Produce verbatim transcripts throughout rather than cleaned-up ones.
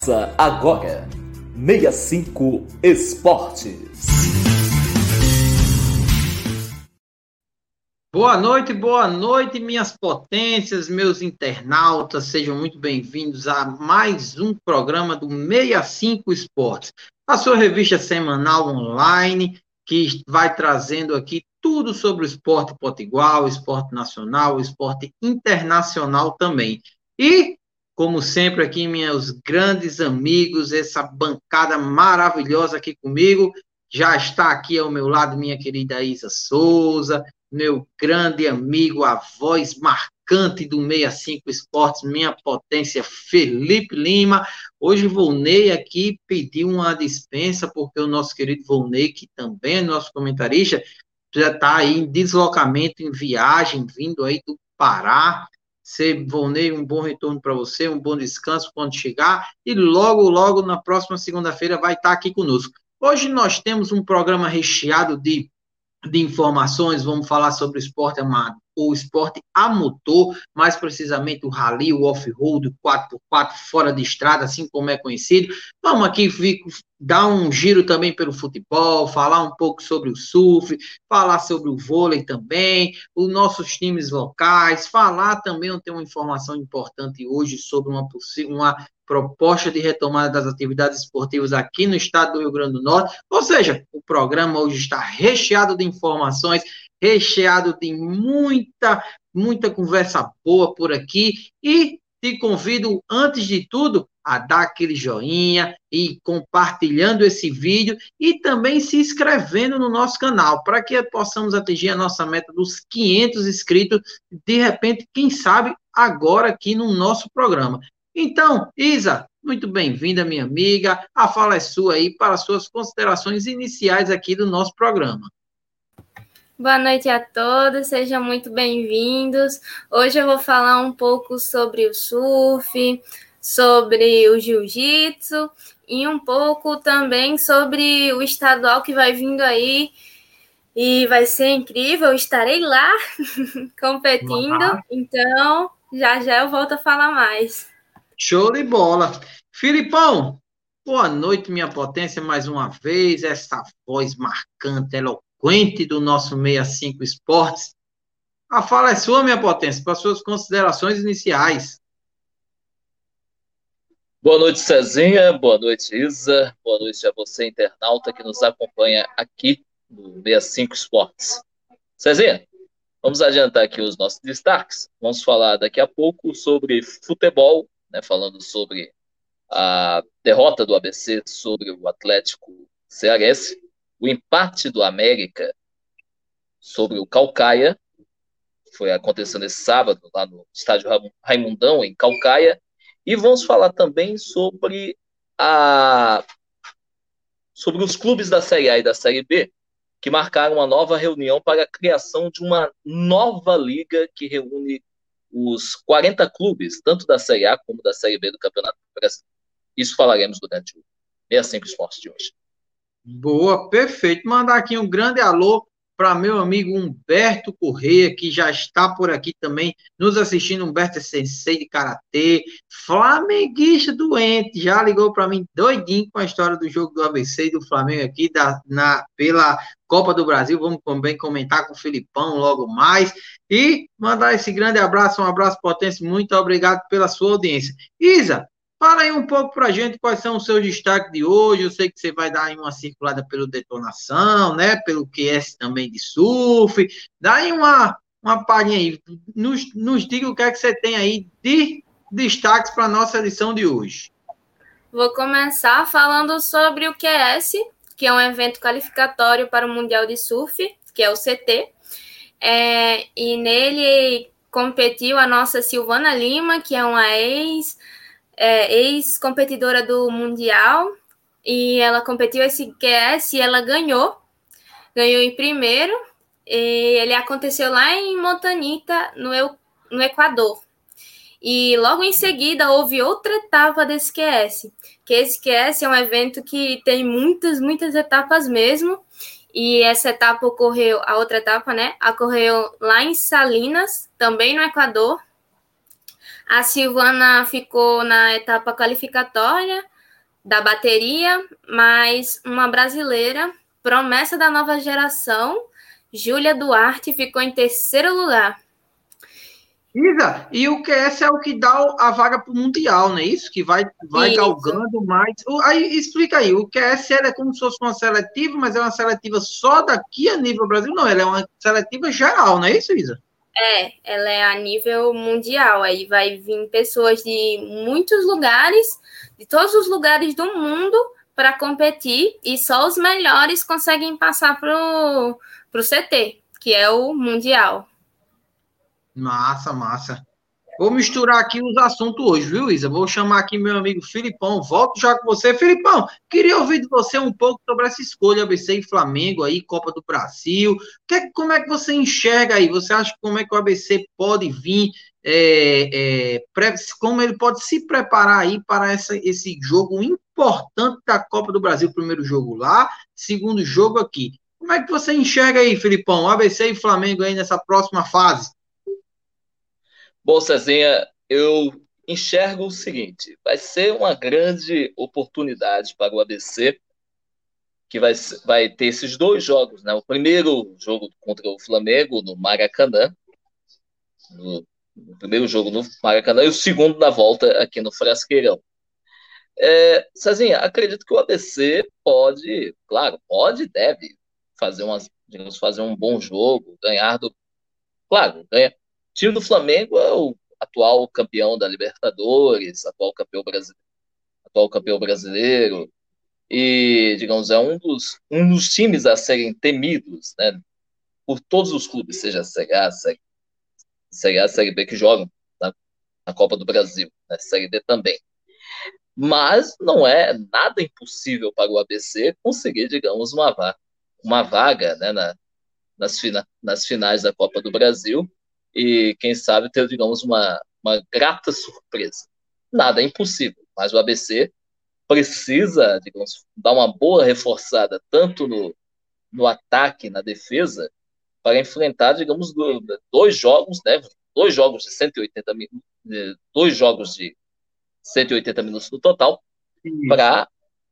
Agora, sessenta e cinco Esportes. Boa noite, boa noite, minhas potências, meus internautas, sejam muito bem-vindos a mais um programa do sessenta e cinco Esportes, a sua revista semanal online, que vai trazendo aqui tudo sobre o esporte potiguar, o esporte nacional, o esporte internacional também. E, como sempre, aqui, meus grandes amigos, essa bancada maravilhosa aqui comigo, já está aqui ao meu lado minha querida Isa Souza, meu grande amigo, a voz marcante do sessenta e cinco Esportes, minha potência, Felipe Lima. Hoje Volney aqui pediu uma dispensa, porque o nosso querido Volney, que também é nosso comentarista, já está aí em deslocamento, em viagem, vindo aí do Pará. Você, Volney, um bom retorno para você, um bom descanso quando chegar, e logo, logo, na próxima segunda-feira, vai estar aqui conosco. Hoje nós temos um programa recheado de de informações, vamos falar sobre o esporte amado, o esporte a motor, mais precisamente o rally, o off-road, o quatro por quatro fora de estrada, assim como é conhecido. Vamos aqui dar um giro também pelo futebol, falar um pouco sobre o surf, falar sobre o vôlei também, os nossos times locais, falar também, eu tenho uma informação importante hoje sobre uma possível, uma proposta de retomada das atividades esportivas aqui no estado do Rio Grande do Norte. Ou seja, o programa hoje está recheado de informações, recheado de muita, muita conversa boa por aqui, e te convido, antes de tudo, a dar aquele joinha e compartilhando esse vídeo e também se inscrevendo no nosso canal, para que possamos atingir a nossa meta dos quinhentos inscritos, de repente, quem sabe, agora aqui no nosso programa. Então, Isa, muito bem-vinda, minha amiga. A fala é sua aí para suas considerações iniciais aqui do nosso programa. Boa noite a todos, sejam muito bem-vindos. Hoje eu vou falar um pouco sobre o surf, sobre o jiu-jitsu e um pouco também sobre o estadual que vai vindo aí. E vai ser incrível, eu estarei lá competindo, uhum. Então já já eu volto a falar mais. Show de bola. Filipão, boa noite, minha potência, mais uma vez, essa voz marcante, eloquente do nosso sessenta e cinco Esportes. A fala é sua, minha potência, para suas considerações iniciais. Boa noite, Cezinha, boa noite, Isa, boa noite a você, internauta, que nos acompanha aqui no sessenta e cinco Esportes. Cezinha, vamos adiantar aqui os nossos destaques. Vamos falar daqui a pouco sobre futebol, né, falando sobre a derrota do A B C sobre o Atlético Cearense, o empate do América sobre o Caucaia, foi acontecendo esse sábado lá no estádio Raimundão, em Caucaia, e vamos falar também sobre, a, sobre os clubes da Série A e da Série B, que marcaram uma nova reunião para a criação de uma nova liga que reúne os quarenta clubes, tanto da Série A como da Série B do Campeonato Brasileiro. Isso falaremos durante o sessenta e cinco Esportes de hoje. Boa, perfeito. Mandar aqui um grande alô para meu amigo Humberto Correia, que já está por aqui também, nos assistindo. Humberto é sensei de karatê, flamenguista doente, já ligou para mim doidinho com a história do jogo do A B C e do Flamengo aqui, da, na, pela Copa do Brasil. Vamos também comentar com o Filipão logo mais, e mandar esse grande abraço, um abraço potência, muito obrigado pela sua audiência. Isa, fala aí um pouco para a gente quais são os seus destaques de hoje. Eu sei que você vai dar aí uma circulada pelo Detonação, né? Pelo Q S também de surf. Dá aí uma, uma palhinha aí. Nos, nos diga o que é que você tem aí de destaques para a nossa edição de hoje. Vou começar falando sobre o Q S, que é um evento qualificatório para o Mundial de Surf, que é o C T. É, e nele competiu a nossa Silvana Lima, que é uma ex... É, ex-competidora do Mundial, e ela competiu esse Q S e ela ganhou, ganhou em primeiro, e ele aconteceu lá em Montanita, no, no Equador. E logo em seguida houve outra etapa desse Q S, que esse Q S é um evento que tem muitas, muitas etapas mesmo, e essa etapa ocorreu, a outra etapa, né, ocorreu lá em Salinas, também no Equador. A Silvana ficou na etapa qualificatória, da bateria, mas uma brasileira, promessa da nova geração, Júlia Duarte, ficou em terceiro lugar. Isa, e o Q S é o que dá a vaga para o Mundial, não é isso? Que vai, vai galgando mais. Aí, explica aí, o Q S é como se fosse uma seletiva, mas é uma seletiva só daqui a nível Brasil? Não, ela é uma seletiva geral, não é isso, Isa? É, ela é a nível mundial. Aí vai vir pessoas de muitos lugares, de todos os lugares do mundo, para competir, e só os melhores conseguem passar para o C T, que é o Mundial. Massa, massa. Vou misturar aqui os assuntos hoje, viu, Isa? Vou chamar aqui meu amigo Filipão. Volto já com você. Filipão, queria ouvir de você um pouco sobre essa escolha A B C e Flamengo aí, Copa do Brasil. Que, como é que você enxerga aí? Você acha como é que o A B C pode vir, é, é, como ele pode se preparar aí para essa, esse jogo importante da Copa do Brasil? Primeiro jogo lá, segundo jogo aqui. Como é que você enxerga aí, Filipão, A B C e Flamengo aí nessa próxima fase? Bom, Cezinha, eu enxergo o seguinte, vai ser uma grande oportunidade para o A B C, que vai, vai ter esses dois jogos, né? O primeiro jogo contra o Flamengo no Maracanã, no, no primeiro jogo no Maracanã, e o segundo na volta aqui no Frasqueirão. É, Cezinha, acredito que o A B C pode, claro, pode e deve fazer, umas, digamos, fazer um bom jogo, ganhar do... Claro, ganha. O time do Flamengo é o atual campeão da Libertadores, atual campeão brasileiro, atual campeão brasileiro e, digamos, é um dos, um dos times a serem temidos, né, por todos os clubes, seja a Série A, Série, Série A, Série B, que jogam na, na Copa do Brasil, né, Série D também. Mas não é nada impossível para o A B C conseguir, digamos, uma vaga, uma vaga né, na, nas, fina, nas finais da Copa do Brasil, e, quem sabe, ter, digamos, uma, uma grata surpresa. Nada é impossível, mas o A B C precisa, digamos, dar uma boa reforçada tanto no, no ataque, na defesa, para enfrentar, digamos, dois jogos, né? Dois jogos de cento e oitenta minutos, dois jogos de cento e oitenta minutos no total, para,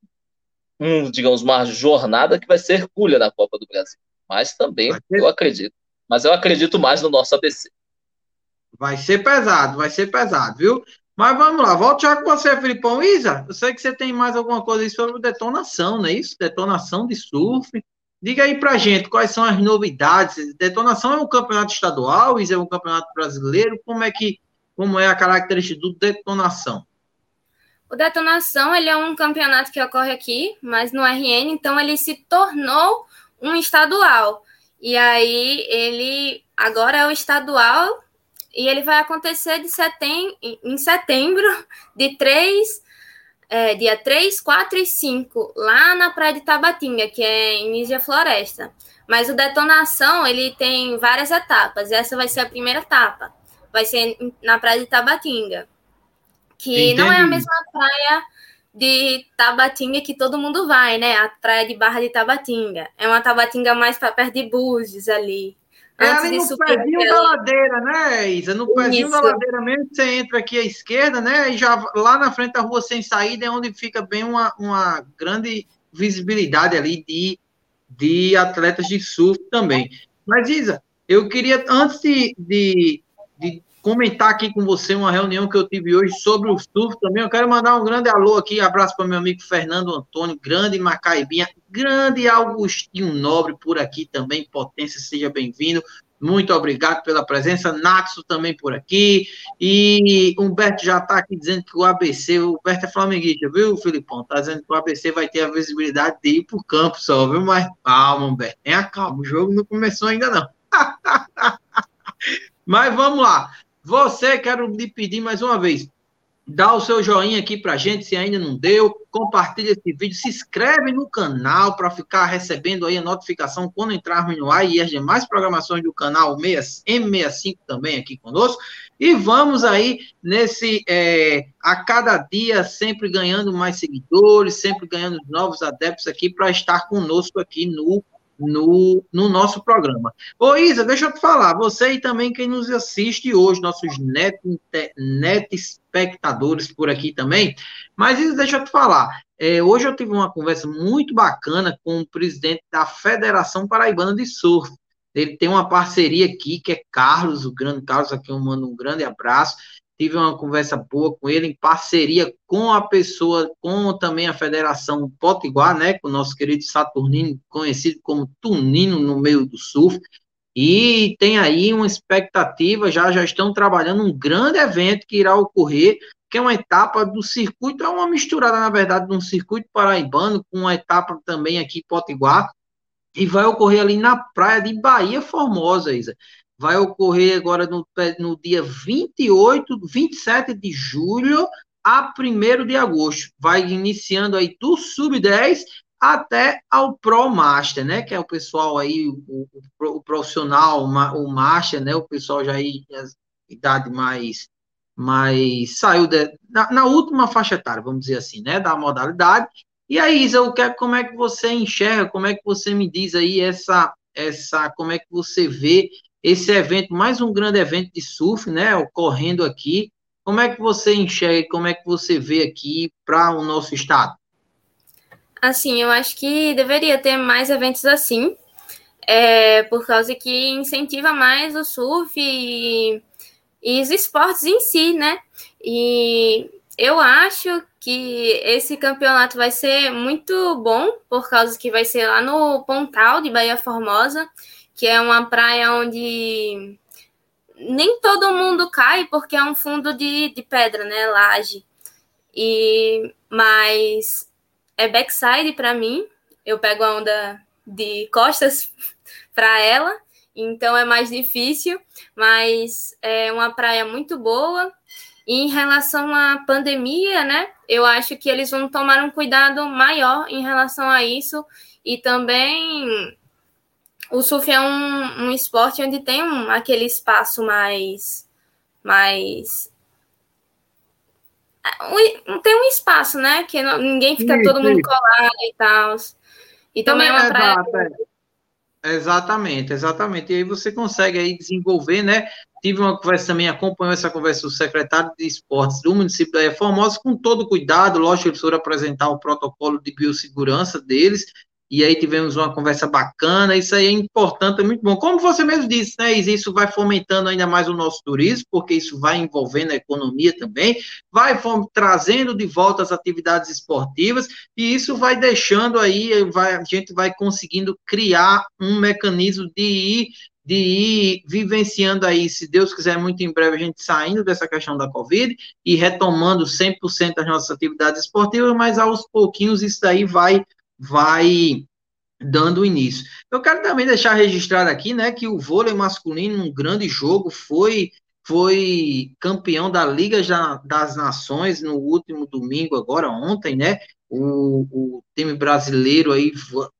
um, digamos, uma jornada que vai ser hercúlea na Copa do Brasil. Mas também, eu acredito, Mas eu acredito mais no nosso A B C. Vai ser pesado, vai ser pesado, viu? Mas vamos lá, volto já com você, Filipão. Isa, eu sei que você tem mais alguma coisa aí sobre detonação, não é isso? Detonação de surf. Diga aí pra gente quais são as novidades. Detonação é um campeonato estadual, Isa é um campeonato brasileiro. Como é que, como é a característica do Detonação? O Detonação, ele é um campeonato que ocorre aqui, mas no R N, então ele se tornou um estadual. E aí, ele agora é o estadual e ele vai acontecer de setem- em setembro, de três, é, dia três, quatro e cinco, lá na Praia de Tabatinga, que é em Nísia Floresta. Mas o Detonação, ele tem várias etapas. Essa vai ser a primeira etapa. Vai ser na Praia de Tabatinga, que Entendi. Não é a mesma praia de Tabatinga que todo mundo vai, né? A praia de Barra de Tabatinga. É uma Tabatinga mais para perto de Búzios ali. É ali no pezinho da ladeira, né, Isa? No pezinho Isso. da ladeira mesmo, você entra aqui à esquerda, né? E já lá na frente da rua sem saída é onde fica bem uma, uma grande visibilidade ali de, de atletas de surf também. Mas, Isa, eu queria, antes de, de, de comentar aqui com você uma reunião que eu tive hoje sobre o surf também, eu quero mandar um grande alô aqui, abraço para meu amigo Fernando Antônio, grande Macaibinha, grande Augustinho Nobre por aqui também, Potência, seja bem-vindo, muito obrigado pela presença, Natsu também por aqui, e Humberto já está aqui dizendo que o A B C, o Humberto é flamenguista, viu, Filipão? Está dizendo que o A B C vai ter a visibilidade de ir para o campo só, viu? Mas calma, Humberto, tenha calma, o jogo não começou ainda não. Mas vamos lá. Você, quero lhe pedir mais uma vez, dá o seu joinha aqui pra gente, se ainda não deu, compartilha esse vídeo, se inscreve no canal para ficar recebendo aí a notificação quando entrarmos no ar e as demais programações do canal M sessenta e cinco também aqui conosco, e vamos aí nesse, é, a cada dia sempre ganhando mais seguidores, sempre ganhando novos adeptos aqui para estar conosco aqui no No, no nosso programa. Ô, Isa, deixa eu te falar, você e também quem nos assiste hoje, nossos net, net espectadores por aqui também, mas, Isa, deixa eu te falar, É, hoje eu tive uma conversa muito bacana com o presidente da Federação Paraibana de Surf. Ele tem uma parceria aqui, que é Carlos, o grande Carlos, aqui eu mando um grande abraço. Tive uma conversa boa com ele, em parceria com a pessoa, com também a Federação Potiguar, né, com o nosso querido Saturnino, conhecido como Tunino no meio do surf. E tem aí uma expectativa, já já estão trabalhando um grande evento que irá ocorrer, que é uma etapa do circuito, é uma misturada, na verdade, de um circuito paraibano com uma etapa também aqui em Potiguar, e vai ocorrer ali na praia de Bahia Formosa, Isa. Vai ocorrer agora no, no dia vinte e oito, vinte e sete de julho a primeiro de agosto. Vai iniciando aí do sub dez até ao Pro Master, né? Que é o pessoal aí, o, o, o profissional, o Master, né? O pessoal já aí, a idade mais, mais saiu de, na, na última faixa etária, vamos dizer assim, né? Da modalidade. E aí, Isa, eu quero, como é que você enxerga, como é que você me diz aí essa, essa, como é que você vê esse evento, mais um grande evento de surf, né, ocorrendo aqui, como é que você enxerga, como é que você vê aqui para o nosso estado? Assim, eu acho que deveria ter mais eventos assim, é, por causa que incentiva mais o surf e, e os esportes em si, né, e eu acho que esse campeonato vai ser muito bom, por causa que vai ser lá no Pontal de Bahia Formosa, que é uma praia onde nem todo mundo cai, porque é um fundo de, de pedra, né, laje. E, mas é backside para mim, eu pego a onda de costas para ela, então é mais difícil, mas é uma praia muito boa. E em relação à pandemia, né, eu acho que eles vão tomar um cuidado maior em relação a isso, e também o surf é um, um esporte onde tem um, aquele espaço mais, mais um, tem um espaço, né, que não, ninguém fica sim, todo sim. mundo colado e tal, e também, também é uma é praia... Exato, exatamente, exatamente, e aí você consegue aí desenvolver, né. Tive uma conversa também, acompanhou essa conversa do secretário de esportes do município da Bahia Formosa, com todo cuidado, lógico, eles foram apresentar o protocolo de biossegurança deles, e aí tivemos uma conversa bacana, isso aí é importante, é muito bom. Como você mesmo disse, né, isso vai fomentando ainda mais o nosso turismo, porque isso vai envolvendo a economia também, vai trazendo de volta as atividades esportivas, e isso vai deixando aí, vai, a gente vai conseguindo criar um mecanismo de ir de ir vivenciando aí, se Deus quiser, muito em breve, a gente saindo dessa questão da Covid e retomando cem por cento das nossas atividades esportivas, mas aos pouquinhos isso daí vai, vai dando início. Eu quero também deixar registrado aqui, né, que o vôlei masculino, um grande jogo, foi, foi campeão da Liga das Nações no último domingo, agora ontem, né, o, o time brasileiro aí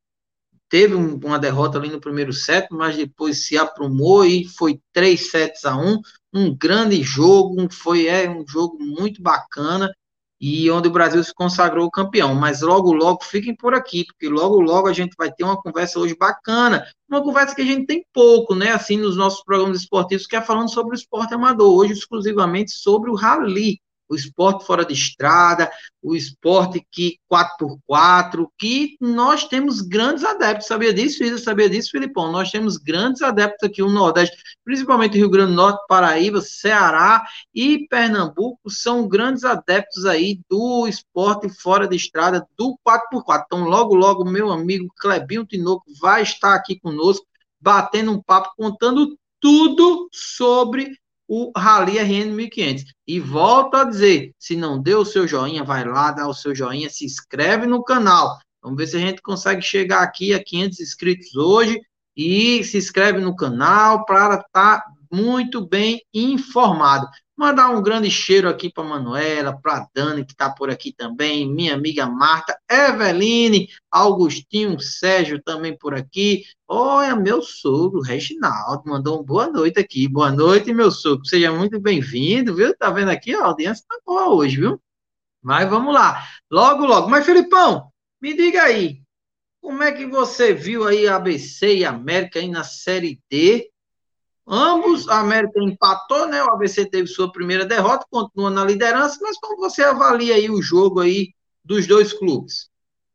teve uma derrota ali no primeiro set, mas depois se aprumou e foi três sets a um, um grande jogo, foi é, um jogo muito bacana, e onde o Brasil se consagrou campeão, mas logo, logo, fiquem por aqui, porque logo, logo a gente vai ter uma conversa hoje bacana, uma conversa que a gente tem pouco, né, assim, nos nossos programas esportivos, que é falando sobre o esporte amador, hoje exclusivamente sobre o rally, o esporte fora de estrada, o esporte que quatro por quatro, que nós temos grandes adeptos, sabia disso, Isa? Sabia disso, Filipão? Nós temos grandes adeptos aqui no Nordeste, principalmente Rio Grande do Norte, Paraíba, Ceará e Pernambuco, são grandes adeptos aí do esporte fora de estrada, do quatro por quatro. Então, logo, logo, meu amigo Clebinho Tinoco vai estar aqui conosco, batendo um papo, contando tudo sobre o Rally R N mil e quinhentos. E volto a dizer, se não deu o seu joinha, vai lá, dá o seu joinha, se inscreve no canal. Vamos ver se a gente consegue chegar aqui a quinhentos inscritos hoje e se inscreve no canal para estar muito bem informado. Mandar um grande cheiro aqui para Manuela, para Dani, que está por aqui também, minha amiga Marta, Eveline, Augustinho, Sérgio também por aqui. Olha, meu sogro, Reginaldo, mandou uma boa noite aqui. Boa noite, meu sogro. Seja muito bem-vindo, viu? Tá vendo aqui? A audiência tá boa hoje, viu? Mas vamos lá. Logo, logo. Mas, Felipão, me diga aí, como é que você viu aí a A B C e a América aí na Série D? Ambos, a América empatou, né? O A B C teve sua primeira derrota, continua na liderança, mas como você avalia aí o jogo aí dos dois clubes?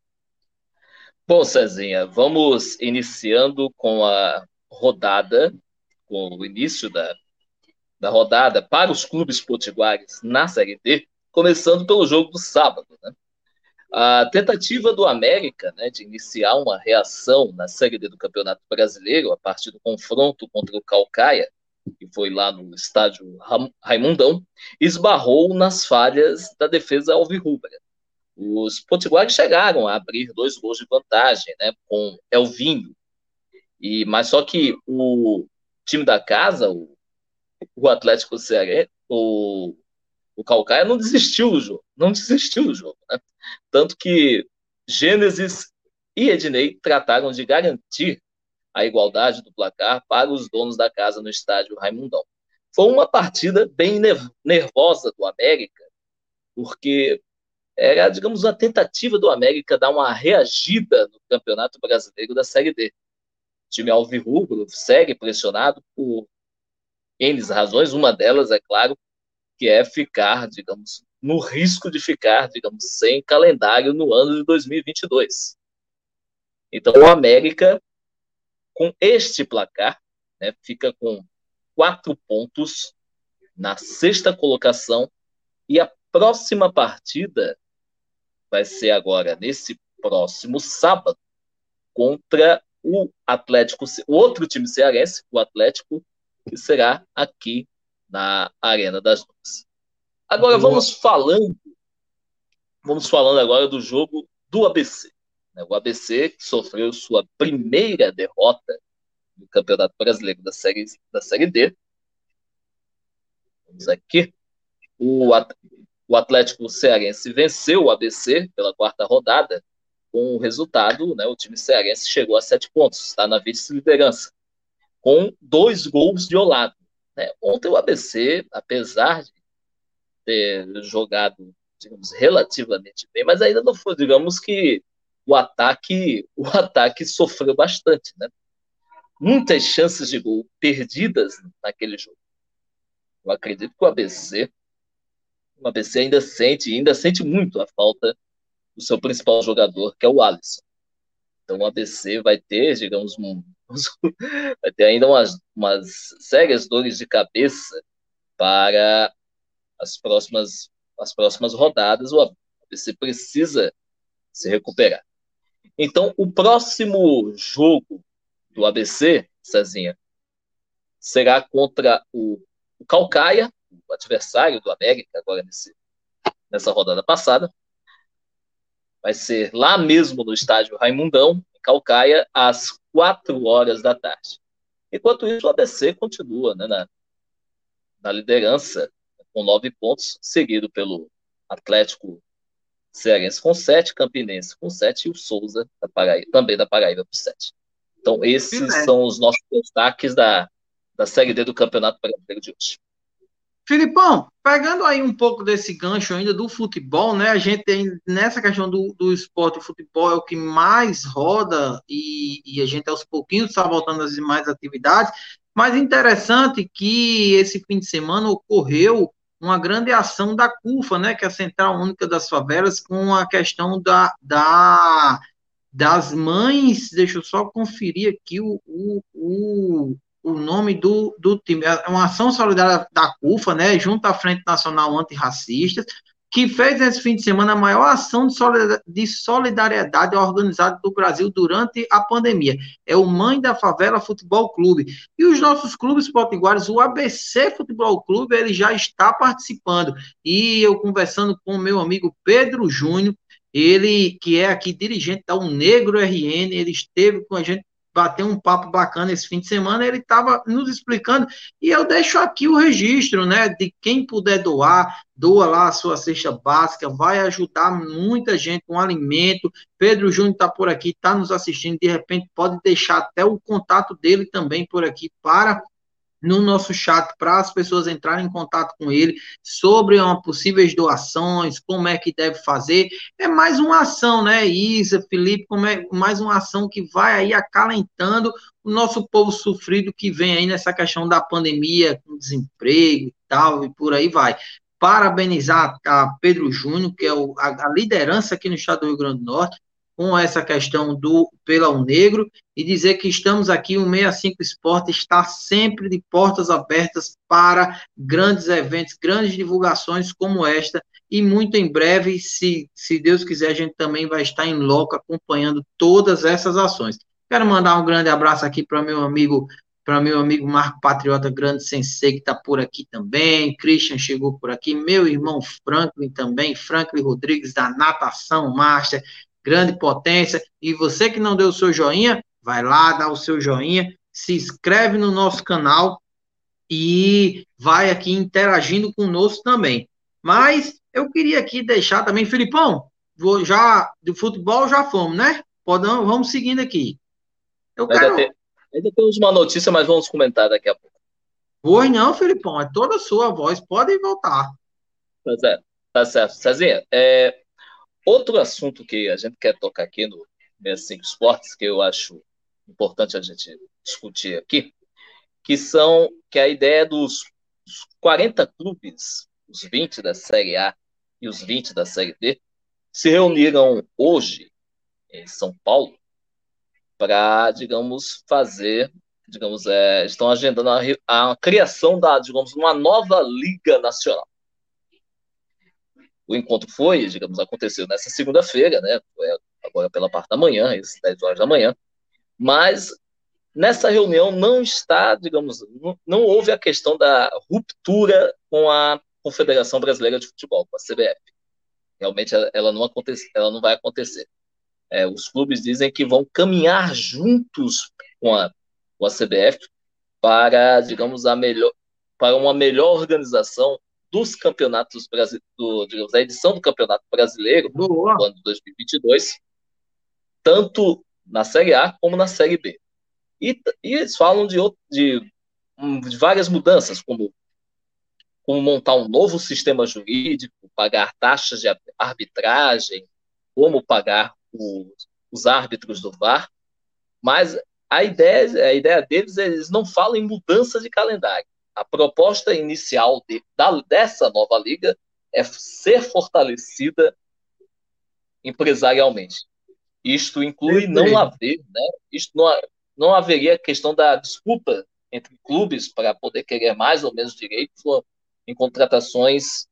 Bom, Cezinha, vamos iniciando com a rodada, com o início da, da rodada para os clubes potiguares na Série D, começando pelo jogo do sábado, né? A tentativa do América, né, de iniciar uma reação na Série D do Campeonato Brasileiro a partir do confronto contra o Caucaia, que foi lá no estádio Raimundão, esbarrou nas falhas da defesa alvirrubra. Os potiguares chegaram a abrir dois gols de vantagem, né, com Elvinho, e, mas só que o time da casa, o, o Atlético Cearense, o, o Caucaia não desistiu do jogo, não desistiu do jogo, né? Tanto que Gênesis e Ednei trataram de garantir a igualdade do placar para os donos da casa no estádio Raimundão. Foi uma partida bem nervosa do América, porque era, digamos, uma tentativa do América dar uma reagida no Campeonato Brasileiro da Série D. O time alvirrubro segue pressionado por N razões, uma delas, é claro, que é ficar, digamos, no risco de ficar, digamos, sem calendário no ano de dois mil e vinte e dois. Então, o América, com este placar, né, fica com quatro pontos na sexta colocação, e a próxima partida vai ser agora, nesse próximo sábado, contra o Atlético, o outro time cearense, o Atlético, que será aqui na Arena das Dunas. Agora vamos falando, vamos falando agora do jogo do A B C. O A B C que sofreu sua primeira derrota no Campeonato Brasileiro da Série, da série D. Vamos aqui. O, o Atlético Cearense venceu o A B C pela quarta rodada. Com o resultado, né, o time cearense chegou a sete pontos, está na vice-liderança, com dois gols de Olavo. Né? Ontem o A B C, apesar de ter jogado, digamos, relativamente bem, mas ainda não foi, digamos que o ataque, o ataque sofreu bastante, né? Muitas chances de gol perdidas naquele jogo. Eu acredito que o A B C, o A B C ainda sente, ainda sente muito a falta do seu principal jogador, que é o Alisson. Então o A B C vai ter, digamos, um, vai ter ainda umas, umas sérias dores de cabeça para as próximas, as próximas rodadas. O A B C precisa se recuperar. Então, o próximo jogo do A B C, Cezinha, será contra o, o Caucaia, o adversário do América, agora nesse, nessa rodada passada. Vai ser lá mesmo no estádio Raimundão, em Caucaia, às quatro horas da tarde. Enquanto isso, o A B C continua, né, na, na liderança, com nove pontos, seguido pelo Atlético Cearense com sete, Campinense com sete e o Souza, da Paraíba, também da Paraíba, por sete. Então, esses é. são os nossos destaques da, da Série D do Campeonato Brasileiro de hoje. Filipão, pegando aí um pouco desse gancho ainda do futebol, né? A gente tem nessa questão do, do esporte, o futebol é o que mais roda e, e a gente aos pouquinhos está voltando às demais atividades. Mas interessante que esse fim de semana ocorreu uma grande ação da CUFA, né? Que é a Central Única das Favelas, com a questão da, da, das mães. Deixa eu só conferir aqui o, o, o o nome do, do time, é uma ação solidária da CUFA, né, junto à Frente Nacional Antirracista, que fez esse fim de semana a maior ação de solidariedade organizada do Brasil durante a pandemia. É o Mãe da Favela Futebol Clube. E os nossos clubes potiguares, o A B C Futebol Clube, ele já está participando. E eu conversando com o meu amigo Pedro Júnior, ele que é aqui dirigente da O Negro R N, ele esteve com a gente, bateu um papo bacana esse fim de semana, ele estava nos explicando, e eu deixo aqui o registro, né, de quem puder doar, doa lá a sua cesta básica, vai ajudar muita gente com alimento. Pedro Júnior está por aqui, está nos assistindo, de repente pode deixar até o contato dele também por aqui, para no nosso chat, para as pessoas entrarem em contato com ele sobre uma possíveis doações, como é que deve fazer. É mais uma ação, né, Isa, Felipe, como é mais uma ação que vai aí acalentando o nosso povo sofrido que vem aí nessa questão da pandemia, com desemprego e tal, e por aí vai. parabenizar a Pedro Júnior, que é o, a, a liderança aqui no estado do Rio Grande do Norte, com essa questão do Pelão Negro, e dizer que estamos aqui, o sessenta e cinco Esporte está sempre de portas abertas para grandes eventos, grandes divulgações como esta, e muito em breve, se, se Deus quiser, a gente também vai estar em loco acompanhando todas essas ações. Quero mandar um grande abraço aqui para meu amigo para meu amigo Marco Patriota, grande sensei, que está por aqui também, Christian chegou por aqui, meu irmão Franklin também, Franklin Rodrigues, da Natação Master, grande potência, e você que não deu o seu joinha, vai lá, dá o seu joinha, se inscreve no nosso canal e vai aqui interagindo conosco também. Mas eu queria aqui deixar também, Filipão, vou já, do futebol já fomos, né? Podemos, vamos seguindo aqui. Eu ainda, quero... tem, ainda temos uma notícia, mas vamos comentar daqui a pouco. Pois não, Filipão, é toda a sua voz, pode voltar. Pois é, tá certo. Cezinha, é, outro assunto que a gente quer tocar aqui no sessenta e cinco Esportes, que eu acho importante a gente discutir aqui, que são que a ideia dos quarenta clubes, os vinte da Série A e os vinte da Série D, se reuniram hoje em São Paulo para, digamos, fazer, digamos, é, estão agendando a, a criação da, digamos, uma nova Liga Nacional. O encontro foi, digamos, aconteceu nessa segunda-feira, né? Foi agora pela parte da manhã, às dez horas da manhã, mas nessa reunião não está, digamos, não, não houve a questão da ruptura com a Confederação Brasileira de Futebol, com a C B F. Realmente ela não, acontece, ela não vai acontecer. É, os clubes dizem que vão caminhar juntos com a, com a C B F para, digamos, a melhor, para uma melhor organização dos campeonatos brasileiros, digamos, da edição do Campeonato Brasileiro do ano de dois mil e vinte e dois, tanto na Série A como na Série B. E, e eles falam de, de, de várias mudanças, como, como montar um novo sistema jurídico, pagar taxas de arbitragem, como pagar os, os árbitros do V A R, mas a ideia, a ideia deles é eles não falam em mudança de calendário. A proposta inicial de, da, dessa nova liga é ser fortalecida empresarialmente. Isto inclui não haver, né? Isto não, não haveria questão da disputa entre clubes para poder querer mais ou menos direitos em contratações,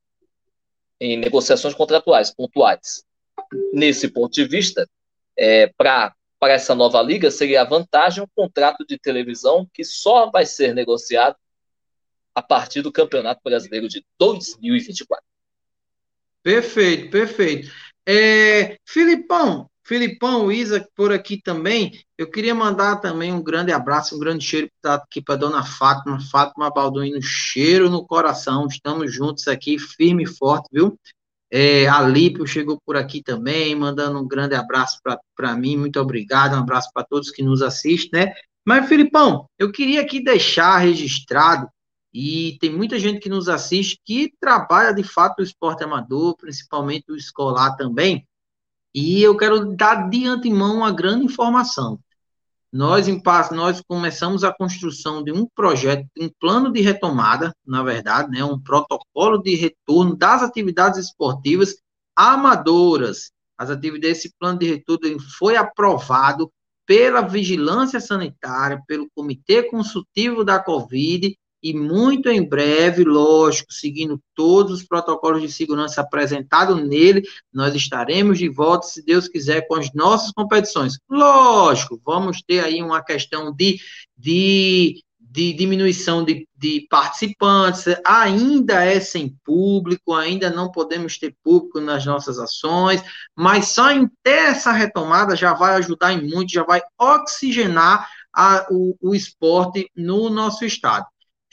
em negociações contratuais pontuais. Nesse ponto de vista, é, para para essa nova liga seria a vantagem um contrato de televisão que só vai ser negociado a partir do Campeonato Brasileiro de dois mil e vinte e quatro. Perfeito, perfeito. É, Filipão, Filipão, Isa, por aqui também, eu queria mandar também um grande abraço, um grande cheiro aqui para a dona Fátima, Fátima Balduino, cheiro no coração, estamos juntos aqui, firme e forte, viu? É, a Lípio chegou por aqui também, mandando um grande abraço para mim, muito obrigado, um abraço para todos que nos assistem, né? Mas, Filipão, eu queria aqui deixar registrado, e tem muita gente que nos assiste que trabalha de fato o esporte amador, principalmente o escolar também, e eu quero dar de antemão uma grande informação. Nós, em paz, nós começamos a construção de um projeto, um plano de retomada, na verdade, né, um protocolo de retorno das atividades esportivas amadoras. As atividades, esse plano de retorno foi aprovado pela Vigilância Sanitária, pelo Comitê Consultivo da Covid, e muito em breve, lógico, seguindo todos os protocolos de segurança apresentados nele, nós estaremos de volta, se Deus quiser, com as nossas competições. Lógico, vamos ter aí uma questão de, de, de diminuição de, de participantes, ainda é sem público, ainda não podemos ter público nas nossas ações, mas só em ter essa retomada já vai ajudar em muito, já vai oxigenar a, o, o esporte no nosso estado.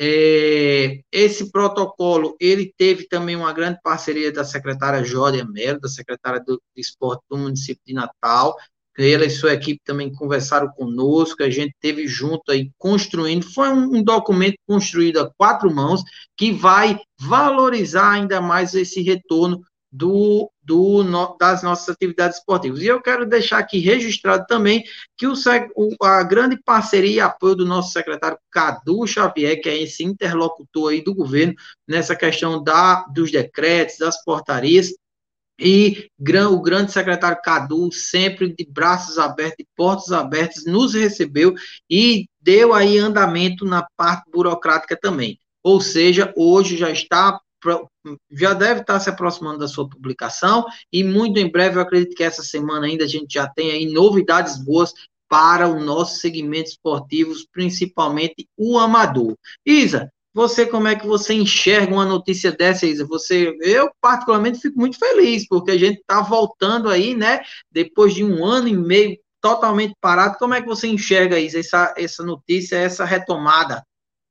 É, esse protocolo, ele teve também uma grande parceria da secretária Jódia Mello, da secretária do, de esporte do município de Natal, ela e sua equipe também conversaram conosco, a gente teve junto aí construindo, foi um, um documento construído a quatro mãos, que vai valorizar ainda mais esse retorno do, do, no, das nossas atividades esportivas. E eu quero deixar aqui registrado também que o, o, a grande parceria e apoio do nosso secretário Cadu Xavier, que é esse interlocutor aí do governo, nessa questão da, dos decretos, das portarias, e o grande secretário Cadu, sempre de braços abertos, de portas abertas, nos recebeu e deu aí andamento na parte burocrática também. Ou seja, hoje já está, já deve estar se aproximando da sua publicação e muito em breve, eu acredito que essa semana ainda a gente já tem aí novidades boas para o nosso segmento esportivo, principalmente o amador. Isa, você, como é que você enxerga uma notícia dessa, Isa? Você, eu, particularmente, fico muito feliz, porque a gente está voltando aí, né? Depois de um ano e meio totalmente parado. Como é que você enxerga, Isa, essa, essa notícia, essa retomada?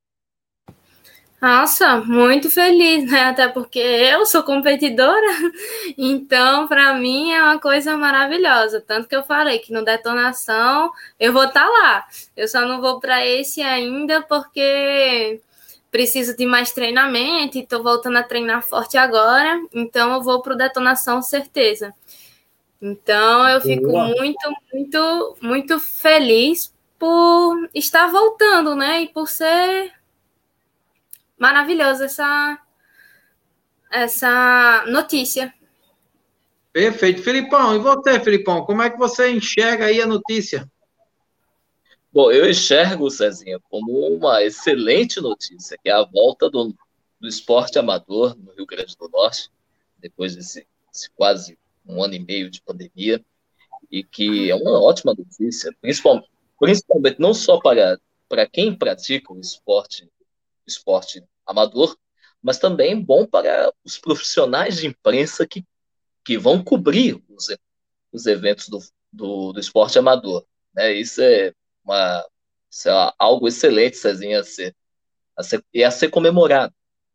Nossa, muito feliz, né? Até porque eu sou competidora, então, para mim, é uma coisa maravilhosa. Tanto que eu falei que no Detonação eu vou estar lá. Eu só não vou para esse ainda, porque preciso de mais treinamento e estou voltando a treinar forte agora, então eu vou para o Detonação, certeza. Então eu fico Boa. muito, muito, muito feliz por estar voltando, né? E por ser maravilhosa essa, essa notícia. Perfeito. Filipão, e você, Filipão, como é que você enxerga aí a notícia? Bom, eu enxergo, Cezinha, como uma excelente notícia, que é a volta do, do esporte amador no Rio Grande do Norte, depois desse, desse quase um ano e meio de pandemia, e que é uma ótima notícia, principalmente, principalmente não só para, para quem pratica o esporte, esporte amador, mas também bom para os profissionais de imprensa que, que vão cobrir os, os eventos do, do, do esporte amador. Né? Isso é Uma, sei lá, algo excelente, Cezinha, a ser, a ser, e a ser comemorado,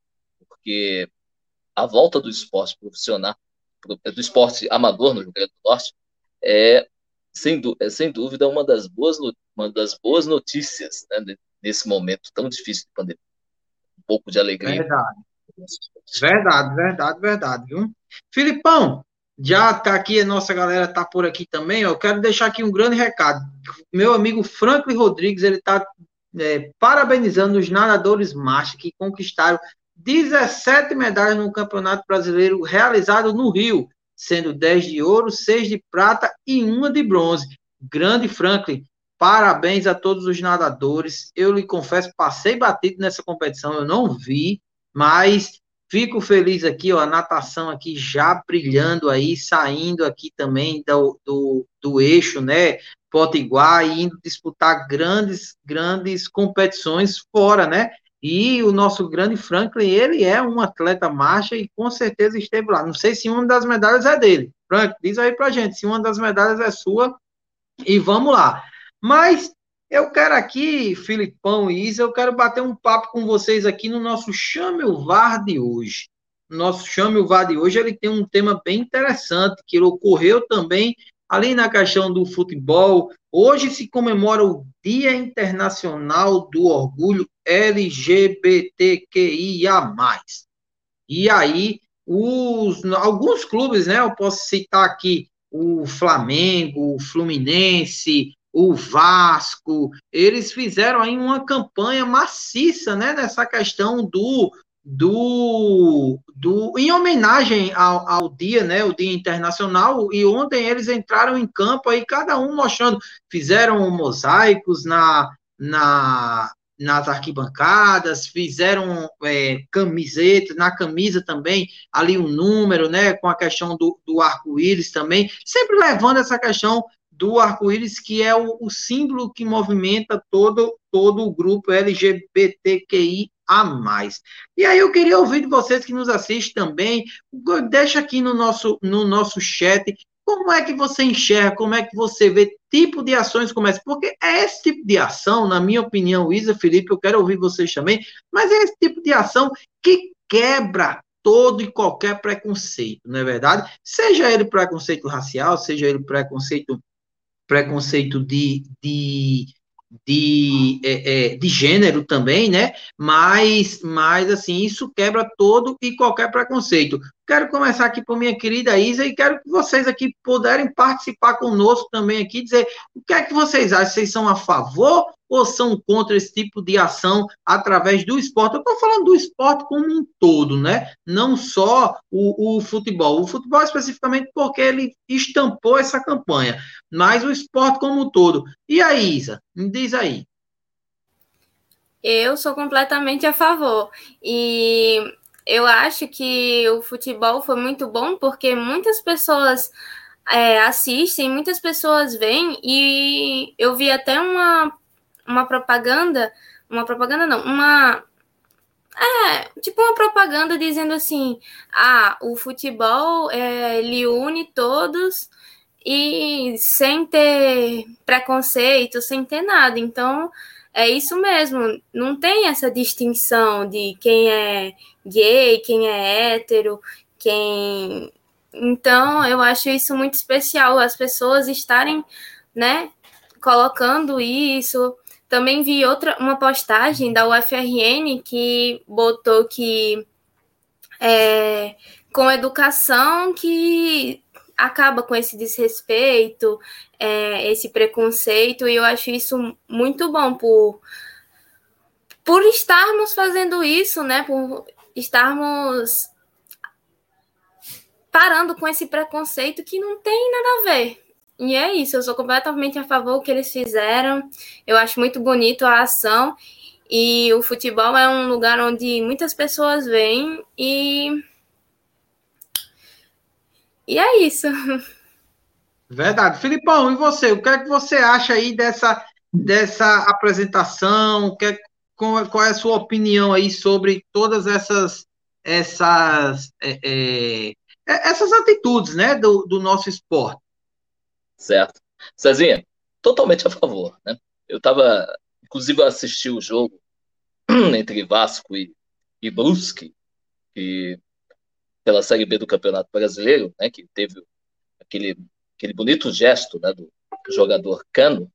porque a volta do esporte profissional, do esporte amador no Rio Grande do Norte, é sem, é, sem dúvida uma das boas, uma das boas notícias, né, nesse momento tão difícil de pandemia. Um pouco de alegria. Verdade, verdade, verdade, verdade, viu? Filipão, já tá aqui, a nossa galera tá por aqui também, ó, eu quero deixar aqui um grande recado. Meu amigo Franklin Rodrigues, ele tá é, parabenizando os nadadores machos que conquistaram dezessete medalhas no Campeonato Brasileiro realizado no Rio, sendo dez de ouro, seis de prata e uma de bronze. Grande Franklin, parabéns a todos os nadadores. Eu lhe confesso, passei batido nessa competição, eu não vi, mas fico feliz aqui, ó, a natação aqui já brilhando aí, saindo aqui também do, do, do eixo, né, Potiguar, e indo disputar grandes, grandes competições fora, né, e o nosso grande Franklin, ele é um atleta marcha e com certeza esteve lá. Não sei se uma das medalhas é dele. Franklin, diz aí pra gente se uma das medalhas é sua e vamos lá. Mas eu quero aqui, Filipão e Isa, eu quero bater um papo com vocês aqui no nosso Chame o V A R de hoje. O nosso Chame o V A R de hoje, ele tem um tema bem interessante, que ocorreu também ali na questão do futebol. Hoje se comemora o Dia Internacional do Orgulho L G B T Q I A mais. E aí, os, alguns clubes, né, eu posso citar aqui o Flamengo, o Fluminense, o Vasco, eles fizeram aí uma campanha maciça, né, nessa questão do, do, do em homenagem ao, ao dia, né, o Dia Internacional, e ontem eles entraram em campo aí, cada um mostrando, fizeram mosaicos na, na, nas arquibancadas, fizeram é, camisetas, na camisa também, ali um número, né, com a questão do, do arco-íris também, sempre levando essa questão do arco-íris, que é o, o símbolo que movimenta todo, todo o grupo L G B T Q I A mais. E aí eu queria ouvir de vocês que nos assistem também, deixa aqui no nosso, no nosso chat, como é que você enxerga, como é que você vê tipo de ações como essa, porque é esse tipo de ação, na minha opinião, Isa, Felipe, eu quero ouvir vocês também, mas é esse tipo de ação que quebra todo e qualquer preconceito, não é verdade? Seja ele preconceito racial, seja ele preconceito preconceito de, de, de, é, é, de gênero também, né? Mas, mas, assim, isso quebra todo e qualquer preconceito. Quero começar aqui por minha querida Isa e quero que vocês aqui puderem participar conosco também aqui, dizer o que é que vocês acham, vocês são a favor ou são contra esse tipo de ação através do esporte? Eu estou falando do esporte como um todo, né? Não só o, o futebol. O futebol especificamente porque ele estampou essa campanha, mas o esporte como um todo. E aí, Isa? Me diz aí. Eu sou completamente a favor. E eu acho que o futebol foi muito bom porque muitas pessoas é, assistem, muitas pessoas veem, e eu vi até uma, uma propaganda, uma propaganda não, uma... É, tipo uma propaganda dizendo assim, ah, o futebol, é, ele une todos e sem ter preconceito, sem ter nada. Então, é isso mesmo, não tem essa distinção de quem é gay, quem é hétero, quem... Então, eu acho isso muito especial, as pessoas estarem, né, colocando isso. Também vi outra, uma postagem da U F R N que botou que é, com educação que acaba com esse desrespeito, é, esse preconceito, e eu acho isso muito bom por, por estarmos fazendo isso, né? Por estarmos parando com esse preconceito que não tem nada a ver. E é isso, eu sou completamente a favor do que eles fizeram, eu acho muito bonito a ação, e o futebol é um lugar onde muitas pessoas vêm, e, e é isso. Verdade. Filipão, e você? O que é que você acha aí dessa, dessa apresentação? O que é, qual, qual é a sua opinião aí sobre todas essas, essas, é, é, essas atitudes, né, do, do nosso esporte? Certo. Cezinha, totalmente a favor, né? Eu estava, inclusive, eu assisti o jogo entre Vasco e, e Brusque, que, pela Série B do Campeonato Brasileiro, né, que teve aquele, aquele bonito gesto, né, do jogador Cano,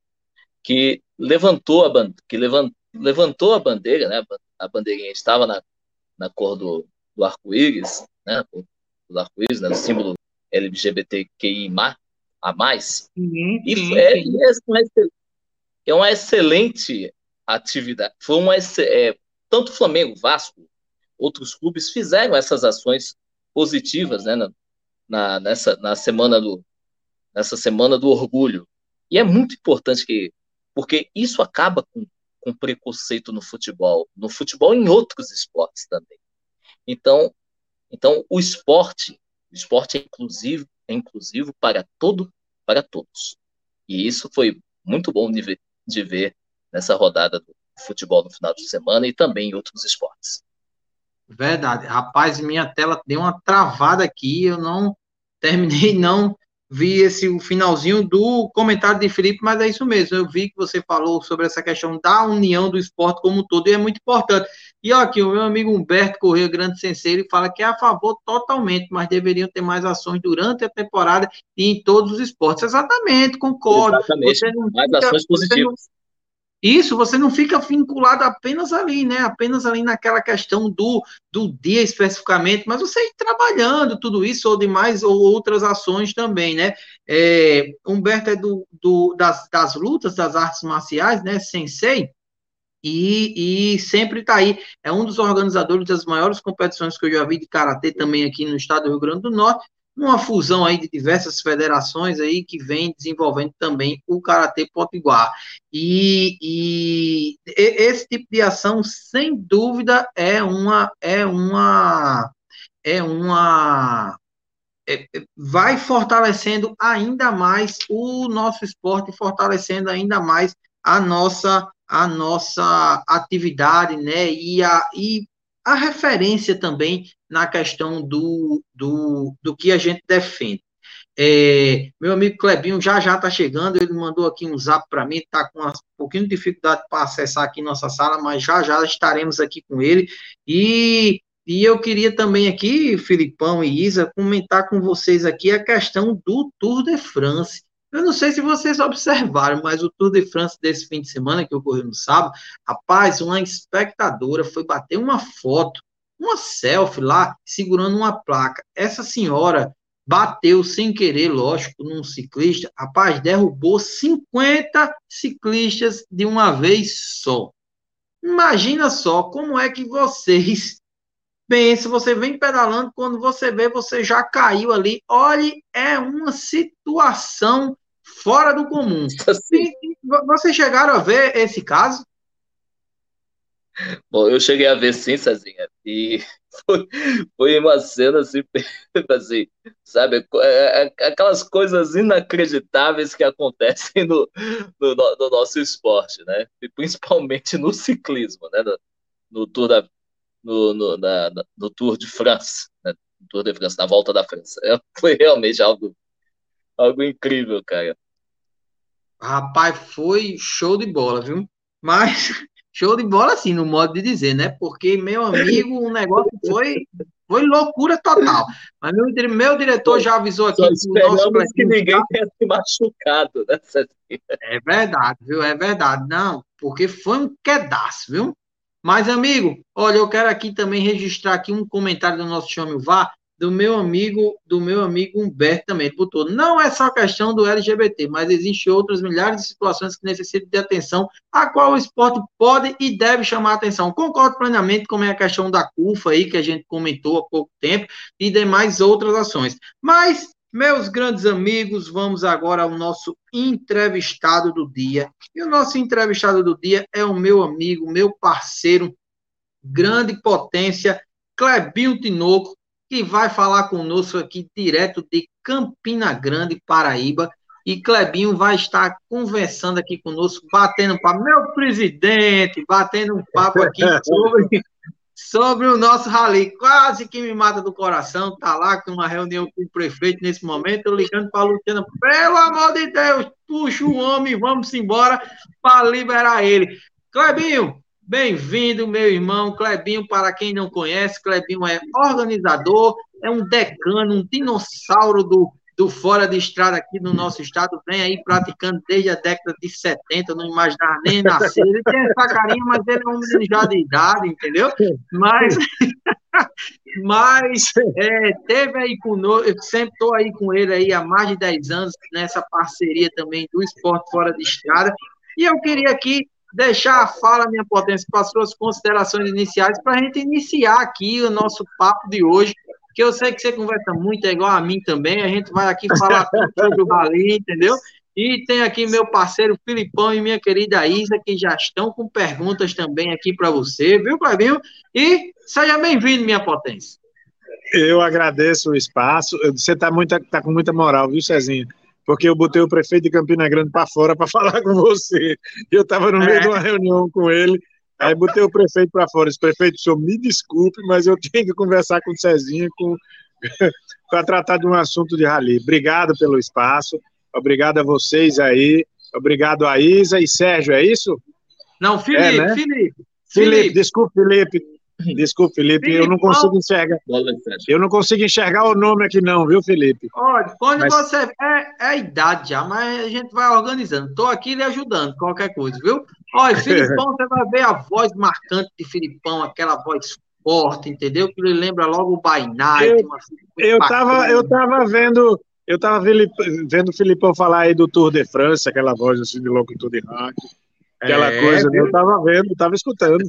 que levantou a, ban- que levan- levantou a bandeira, né, a bandeirinha estava na, na cor do, do arco-íris, né, do arco-íris, né, o símbolo L G B T Q I a mais, Sim, e sim, é, sim. é uma excel- é uma excelente atividade. Foi uma, ex- é, tanto Flamengo, Vasco, outros clubes fizeram essas ações positivas, né, na, na- nessa, na semana do, nessa semana do orgulho. E é muito importante que, porque isso acaba com, com preconceito no futebol, no futebol e em outros esportes também. Então, então o esporte, o esporte é inclusivo, é inclusivo para todo, para todos. E isso foi muito bom de ver, de ver nessa rodada do futebol no final de semana e também em outros esportes. Verdade. Rapaz, minha tela deu uma travada aqui, eu não terminei, não vi esse o finalzinho do comentário de Felipe, mas é isso mesmo. Eu vi que você falou sobre essa questão da união do esporte como um todo, e é muito importante. E ó, aqui, o meu amigo Humberto Corrêa, grande sensei, ele fala que é a favor totalmente, mas deveriam ter mais ações durante a temporada e em todos os esportes. Exatamente, concordo. Exatamente. Você não Mais fica, ações você não positivas. isso, você não fica vinculado apenas ali, né? Apenas ali naquela questão do, do dia especificamente, mas você ir trabalhando tudo isso ou demais ou outras ações também, né? É, Humberto é do, do, das, das lutas, das artes marciais, né? Sensei, e, e sempre está aí. É um dos organizadores das maiores competições que eu já vi de karatê também aqui no estado do Rio Grande do Norte, uma fusão aí de diversas federações aí que vem desenvolvendo também o karatê potiguar. E, e esse tipo de ação, sem dúvida, é uma é uma é uma é, vai fortalecendo ainda mais o nosso esporte, fortalecendo ainda mais a nossa a nossa atividade, né? E a, e a referência também na questão do, do, do que a gente defende. É, meu amigo Clebinho já já está chegando, ele mandou aqui um zap para mim, está com um pouquinho de dificuldade para acessar aqui nossa sala, mas já já estaremos aqui com ele. E, e eu queria também aqui, Filipão e Isa, comentar com vocês aqui a questão do Tour de France. Eu não sei se vocês observaram, mas o Tour de France desse fim de semana, que ocorreu no sábado, rapaz, uma espectadora foi bater uma foto uma selfie lá, segurando uma placa. Essa senhora bateu sem querer, lógico, num ciclista. Rapaz, derrubou cinquenta ciclistas de uma vez só. Imagina só como é que vocês pensam, você vem pedalando, quando você vê, você já caiu ali. Olhe, é uma situação fora do comum. E, vocês chegaram a ver esse caso? Bom, eu cheguei a ver sim, Cezinha, e foi, foi uma cena assim, assim, sabe, é, é, aquelas coisas inacreditáveis que acontecem no, no, no nosso esporte, né? E principalmente no ciclismo, né? No, no Tour da, no, no, na, no Tour de France, né? No Tour de France, na Volta da França. É, foi realmente algo, algo incrível, cara. Rapaz, foi show de bola, viu? Mas show de bola, assim, no modo de dizer, né? Porque, meu amigo, o negócio foi, foi loucura total. Mas meu, dire- meu diretor já avisou aqui Só que o nosso esperamos que Clebinho ninguém tenha se machucado, né, Cezinha? é verdade, viu? É verdade. Não, porque foi um quedaço, viu? Mas, amigo, olha, eu quero aqui também registrar aqui um comentário do nosso Chame o V A R, do meu amigo, do meu amigo Humberto também, ele botou, não é só questão do L G B T, mas existem outras milhares de situações que necessitam de atenção, a qual o esporte pode e deve chamar atenção. Concordo plenamente com a questão da CUFA aí, que a gente comentou há pouco tempo, e demais outras ações. Mas meus grandes amigos, vamos agora ao nosso entrevistado do dia. E o nosso entrevistado do dia é o meu amigo, meu parceiro, grande potência, Clebinho Tinoco, que vai falar conosco aqui direto de Campina Grande, Paraíba. E Clebinho vai estar conversando aqui conosco, batendo papo. Meu presidente, batendo um papo aqui sobre sobre o nosso rally, quase que me mata do coração, tá lá com uma reunião com o prefeito nesse momento, eu ligando para a Luciana, pelo amor de Deus, puxa o homem, vamos embora para liberar ele. Clebinho, bem-vindo, meu irmão. Clebinho, para quem não conhece, Clebinho é organizador, é um decano, um dinossauro do, do fora de estrada aqui no nosso estado, vem aí praticando desde a década de setenta, não imaginava nem nascer. Ele tem essa carinha, mas ele é um menino já de idade, entendeu? Mas, mas é, teve aí conosco, eu sempre estou aí com ele aí há mais de dez anos, nessa parceria também do esporte fora de estrada, e eu queria aqui deixar a fala, minha potência, para as suas considerações iniciais, para a gente iniciar aqui o nosso papo de hoje, que eu sei que você conversa muito, é igual a mim também, a gente vai aqui falar tudo sobre o rally, entendeu? E tem aqui meu parceiro Filipão e minha querida Isa, que já estão com perguntas também aqui para você, viu, Clebinho? E seja bem-vindo, minha potência. Eu agradeço o espaço. Você está tá com muita moral, viu, Cezinha? Porque eu botei o prefeito de Campina Grande para fora para falar com você. Eu estava no meio é. de uma reunião com ele, aí botei o prefeito para fora. Esse prefeito, o senhor me desculpe, mas eu tenho que conversar com o Cezinha com... para tratar de um assunto de rally. Obrigado pelo espaço, obrigado a vocês aí, obrigado a Isa e Sérgio, é isso? Não, Felipe, é, né? Felipe. Felipe, Felipe, desculpe, Felipe. Desculpe, Felipe, Felipe, eu não consigo enxergar. Eu não consigo enxergar o nome aqui, não, viu, Felipe? Olha, quando mas... você. É, é a idade já, mas a gente vai organizando. Estou aqui lhe ajudando, qualquer coisa, viu? Olha, Filipão, você vai ver a voz marcante de Filipão, aquela voz forte, entendeu? Que ele lembra logo o By Night. Eu, eu, tava, eu tava vendo. Eu tava vendo o Filipão falar aí do Tour de France, aquela voz assim de locutor de rádio, aquela é, coisa, viu? Eu tava vendo, tava escutando.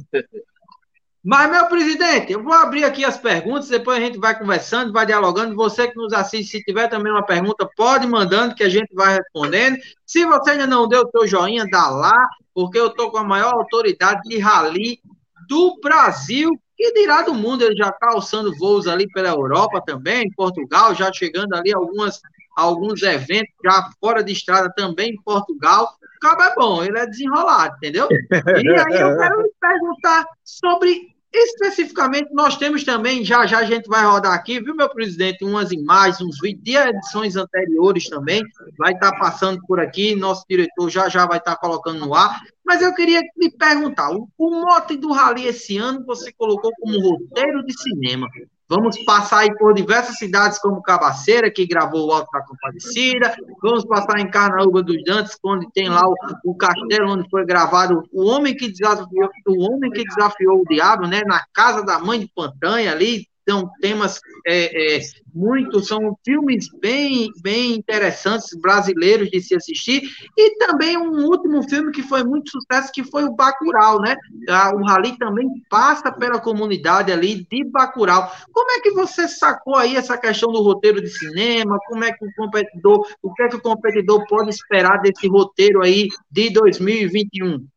Mas, meu presidente, eu vou abrir aqui as perguntas, depois a gente vai conversando, vai dialogando. Você que nos assiste, se tiver também uma pergunta, pode ir mandando, que a gente vai respondendo. Se você ainda não deu o seu joinha, dá lá, porque eu estou com a maior autoridade de rally do Brasil, que dirá do mundo. Ele já está alçando voos ali pela Europa também, em Portugal, já chegando ali algumas, alguns eventos já fora de estrada também em Portugal. O cabo é bom, ele é desenrolado, entendeu? E aí eu quero lhe perguntar sobre... Especificamente, nós temos também, já já a gente vai rodar aqui, viu, meu presidente, umas imagens, uns vídeos de edições anteriores também, vai estar passando por aqui, nosso diretor já já vai estar colocando no ar, mas eu queria lhe perguntar, o, o mote do rally esse ano você colocou como roteiro de cinema, Vamos passar aí por diversas cidades, como Cabaceira, que gravou o Alto da Compadecida. Vamos passar em Carnaúba dos Dantas, onde tem lá o, o castelo onde foi gravado o Homem que Desafiou, o Homem que Desafiou o Diabo, né? Na casa da mãe de Pantanha ali. São temas é, é, muito, são filmes bem, bem interessantes, brasileiros de se assistir, e também um último filme que foi muito sucesso, que foi o Bacurau, né? O Rally também passa pela comunidade ali de Bacurau. Como é que você sacou aí essa questão do roteiro de cinema? Como é que o competidor, o que é que o competidor pode esperar desse roteiro aí de dois mil e vinte e um?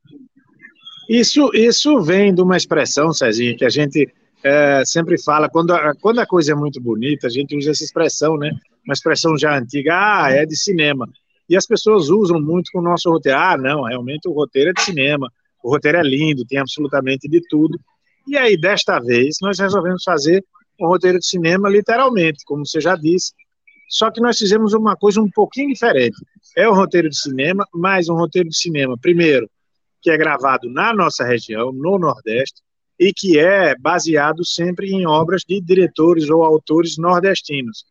Isso, isso vem de uma expressão, Cezinha, que a gente É, sempre fala, quando a, quando a coisa é muito bonita, a gente usa essa expressão, né? Uma expressão já antiga, ah, é de cinema. E as pessoas usam muito com o nosso roteiro. Ah, não, realmente o roteiro é de cinema, o roteiro é lindo, tem absolutamente de tudo. E aí, desta vez, nós resolvemos fazer um roteiro de cinema literalmente, como você já disse, só que nós fizemos uma coisa um pouquinho diferente. É um roteiro de cinema, mas um roteiro de cinema, primeiro, que é gravado na nossa região, no Nordeste, e que é baseado sempre em obras de diretores ou autores nordestinos.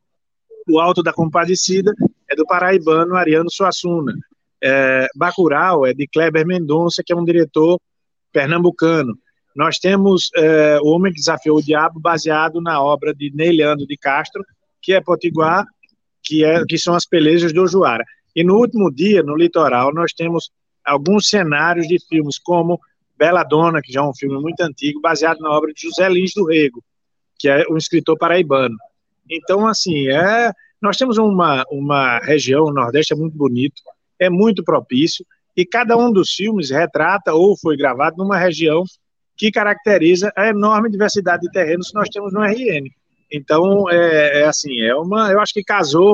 O Alto da Compadecida é do paraibano Ariano Suassuna. É, Bacurau é de Kleber Mendonça, que é um diretor pernambucano. Nós temos é, O Homem que Desafiou o Diabo, baseado na obra de Neiliando de Castro, que é potiguar, que, é, que são as pelejas do Ojuara. E no último dia, no litoral, nós temos alguns cenários de filmes como Bela Dona, que já é um filme muito antigo, baseado na obra de José Lins do Rego, que é um escritor paraibano. Então, assim, é, nós temos uma, uma região, o Nordeste é muito bonito, é muito propício, e cada um dos filmes retrata ou foi gravado numa região que caracteriza a enorme diversidade de terrenos que nós temos no R N. Então, é, é assim, é uma, eu acho que casou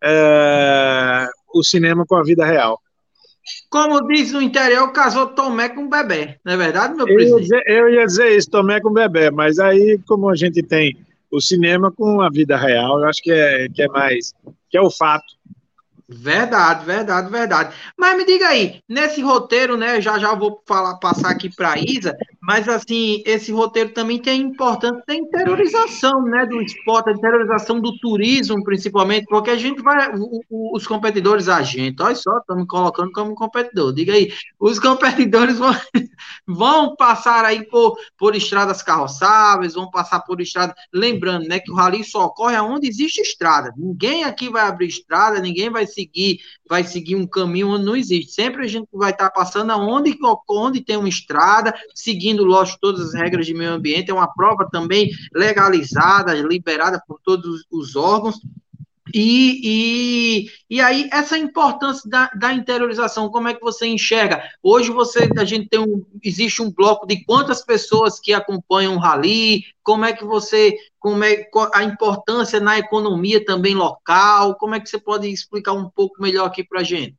é, o cinema com a vida real. Como diz no interior, casou Tomé com bebê, não é verdade, meu eu presidente? Ia dizer, eu ia dizer isso, Tomé com bebê, mas aí, como a gente tem o cinema com a vida real, eu acho que é, que é mais, que é o fato. Verdade, verdade, verdade. Mas me diga aí, nesse roteiro, né, já já vou falar, passar aqui para a Isa, mas assim, esse roteiro também tem a importância da interiorização, né, do esporte, a interiorização do turismo, principalmente, porque a gente vai, o, o, os competidores, a gente, olha só, estamos colocando como competidor, diga aí, os competidores vão, vão passar aí por, por estradas carroçáveis, vão passar por estradas, lembrando, né, que o rally só ocorre onde existe estrada, ninguém aqui vai abrir estrada, ninguém vai seguir Seguir, vai seguir um caminho onde não existe. Sempre a gente vai estar passando aonde, onde tem uma estrada, seguindo, lógico, todas as regras de meio ambiente. É uma prova também legalizada, liberada por todos os órgãos. E, e, e aí, essa importância da, da interiorização, como é que você enxerga? Hoje você, a gente tem um, existe um bloco de quantas pessoas que acompanham o rally, como é que você, como é a importância na economia também local, como é que você pode explicar um pouco melhor aqui para a gente?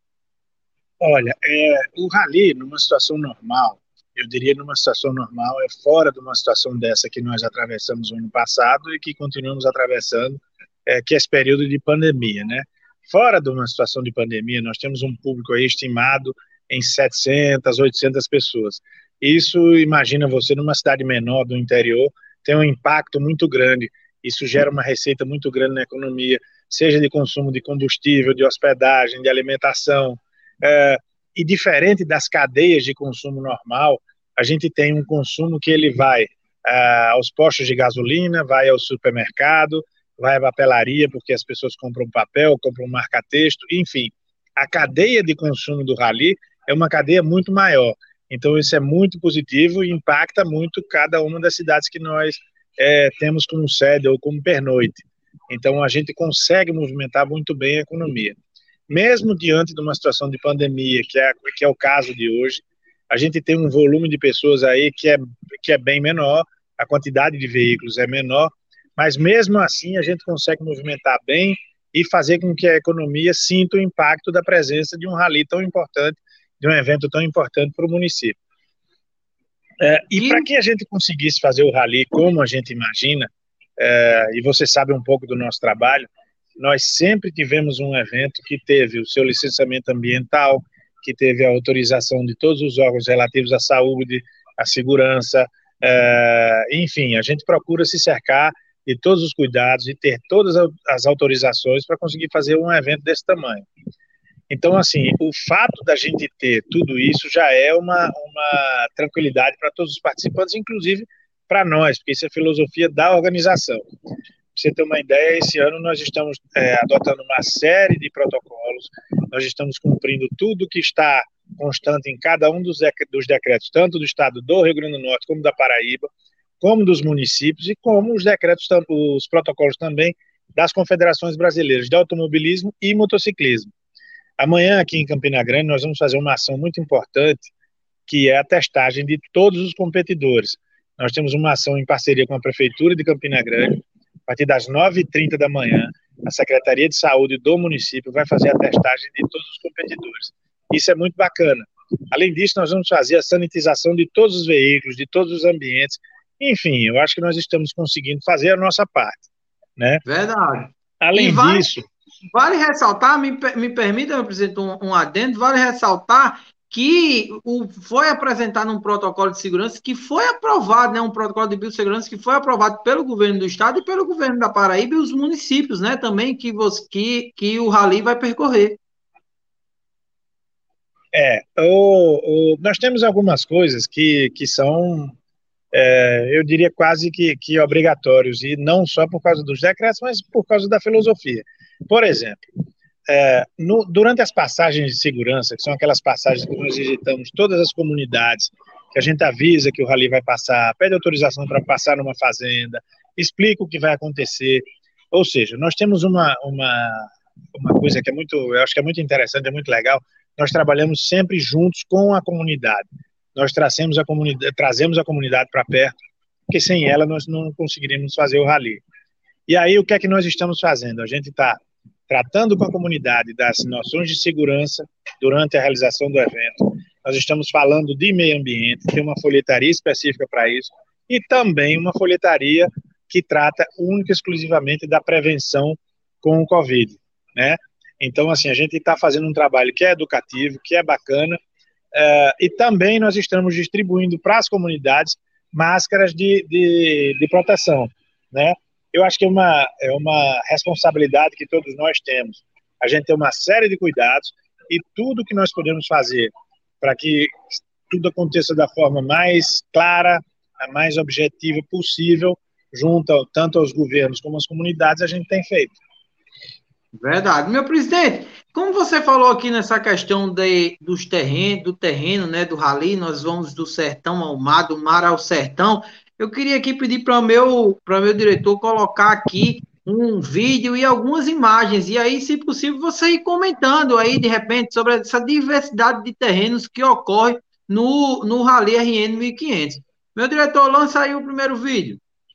Olha, é, o rally, numa situação normal, eu diria numa situação normal, é fora de uma situação dessa que nós atravessamos no ano passado e que continuamos atravessando, É, que é esse período de pandemia, né? Fora de uma situação de pandemia, nós temos um público aí estimado em setecentas, oitocentas pessoas. Isso, imagina você, numa cidade menor do interior, tem um impacto muito grande. Isso gera uma receita muito grande na economia, seja de consumo de combustível, de hospedagem, de alimentação. É, e diferente das cadeias de consumo normal, a gente tem um consumo que ele vai ah, aos postos de gasolina, vai ao supermercado, vai à papelaria, porque as pessoas compram papel, compram marca-texto, enfim. A cadeia de consumo do rally é uma cadeia muito maior. Então, isso é muito positivo e impacta muito cada uma das cidades que nós é, temos como sede ou como pernoite. Então, a gente consegue movimentar muito bem a economia. Mesmo diante de uma situação de pandemia, que é, que é o caso de hoje, a gente tem um volume de pessoas aí que é, que é bem menor, a quantidade de veículos é menor, mas mesmo assim a gente consegue movimentar bem e fazer com que a economia sinta o impacto da presença de um rally tão importante, de um evento tão importante para o município. É, e para que a gente conseguisse fazer o rally como a gente imagina, é, e você sabe um pouco do nosso trabalho, nós sempre tivemos um evento que teve o seu licenciamento ambiental, que teve a autorização de todos os órgãos relativos à saúde, à segurança, É, enfim, a gente procura se cercar de todos os cuidados e ter todas as autorizações para conseguir fazer um evento desse tamanho. Então, assim, o fato da gente ter tudo isso já é uma, uma tranquilidade para todos os participantes, inclusive para nós, porque isso é filosofia da organização. Para você ter uma ideia, esse ano nós estamos é, adotando uma série de protocolos, nós estamos cumprindo tudo que está constante em cada um dos, dos decretos, tanto do estado do Rio Grande do Norte, como da Paraíba, como dos municípios, e como os decretos, os protocolos também das confederações brasileiras de automobilismo e motociclismo. Amanhã, aqui em Campina Grande, nós vamos fazer uma ação muito importante, que é a testagem de todos os competidores. Nós temos uma ação em parceria com a Prefeitura de Campina Grande. A partir das nove e trinta da manhã, a Secretaria de Saúde do município vai fazer a testagem de todos os competidores. Isso é muito bacana. Além disso, nós vamos fazer a sanitização de todos os veículos, de todos os ambientes. Enfim, eu acho que nós estamos conseguindo fazer a nossa parte, né? Verdade. Além vale, disso... Vale ressaltar, me, me permita, meu presidente, um, um adendo, vale ressaltar que o, foi apresentado um protocolo de segurança que foi aprovado, né, um protocolo de biossegurança que foi aprovado pelo governo do estado e pelo governo da Paraíba e os municípios, né, também, que, você, que, que o Rally vai percorrer. É, o, o, nós temos algumas coisas que, que são, é, eu diria, quase que, que obrigatórios, e não só por causa dos decretos, mas por causa da filosofia. Por exemplo, é, no, durante as passagens de segurança, que são aquelas passagens que nós visitamos todas as comunidades, que a gente avisa que o Rally vai passar, pede autorização para passar numa fazenda, explica o que vai acontecer, ou seja, nós temos uma, uma, uma coisa que é muito, eu acho que é muito interessante, é muito legal. Nós trabalhamos sempre juntos com a comunidade. Nós trazemos a comunidade, trazemos a comunidade para perto, porque sem ela nós não conseguiríamos fazer o Rally. E aí, o que é que nós estamos fazendo? A gente está tratando com a comunidade das noções de segurança durante a realização do evento. Nós estamos falando de meio ambiente, tem uma folhetaria específica para isso, e também uma folhetaria que trata única e exclusivamente da prevenção com o Covid, né? Então, assim, a gente está fazendo um trabalho que é educativo, que é bacana, uh, e também nós estamos distribuindo para as comunidades máscaras de, de, de proteção, né? Eu acho que é uma, é uma responsabilidade que todos nós temos. A gente tem uma série de cuidados e tudo que nós podemos fazer para que tudo aconteça da forma mais clara, a mais objetiva possível, junto tanto aos governos como às comunidades, a gente tem feito. Verdade. Meu presidente, como você falou aqui nessa questão de, dos terrenos, do terreno, né, do Rally, nós vamos do sertão ao mar, do mar ao sertão, eu queria aqui pedir para o meu, para meu diretor colocar aqui um vídeo e algumas imagens, e aí, se possível, você ir comentando aí, de repente, sobre essa diversidade de terrenos que ocorre no, no Rally R N mil e quinhentos. Meu diretor, lança aí o primeiro vídeo.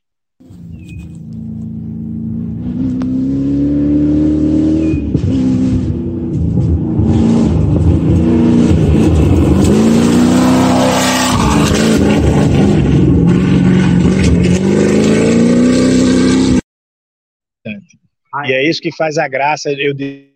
E é isso que faz a graça, eu diria,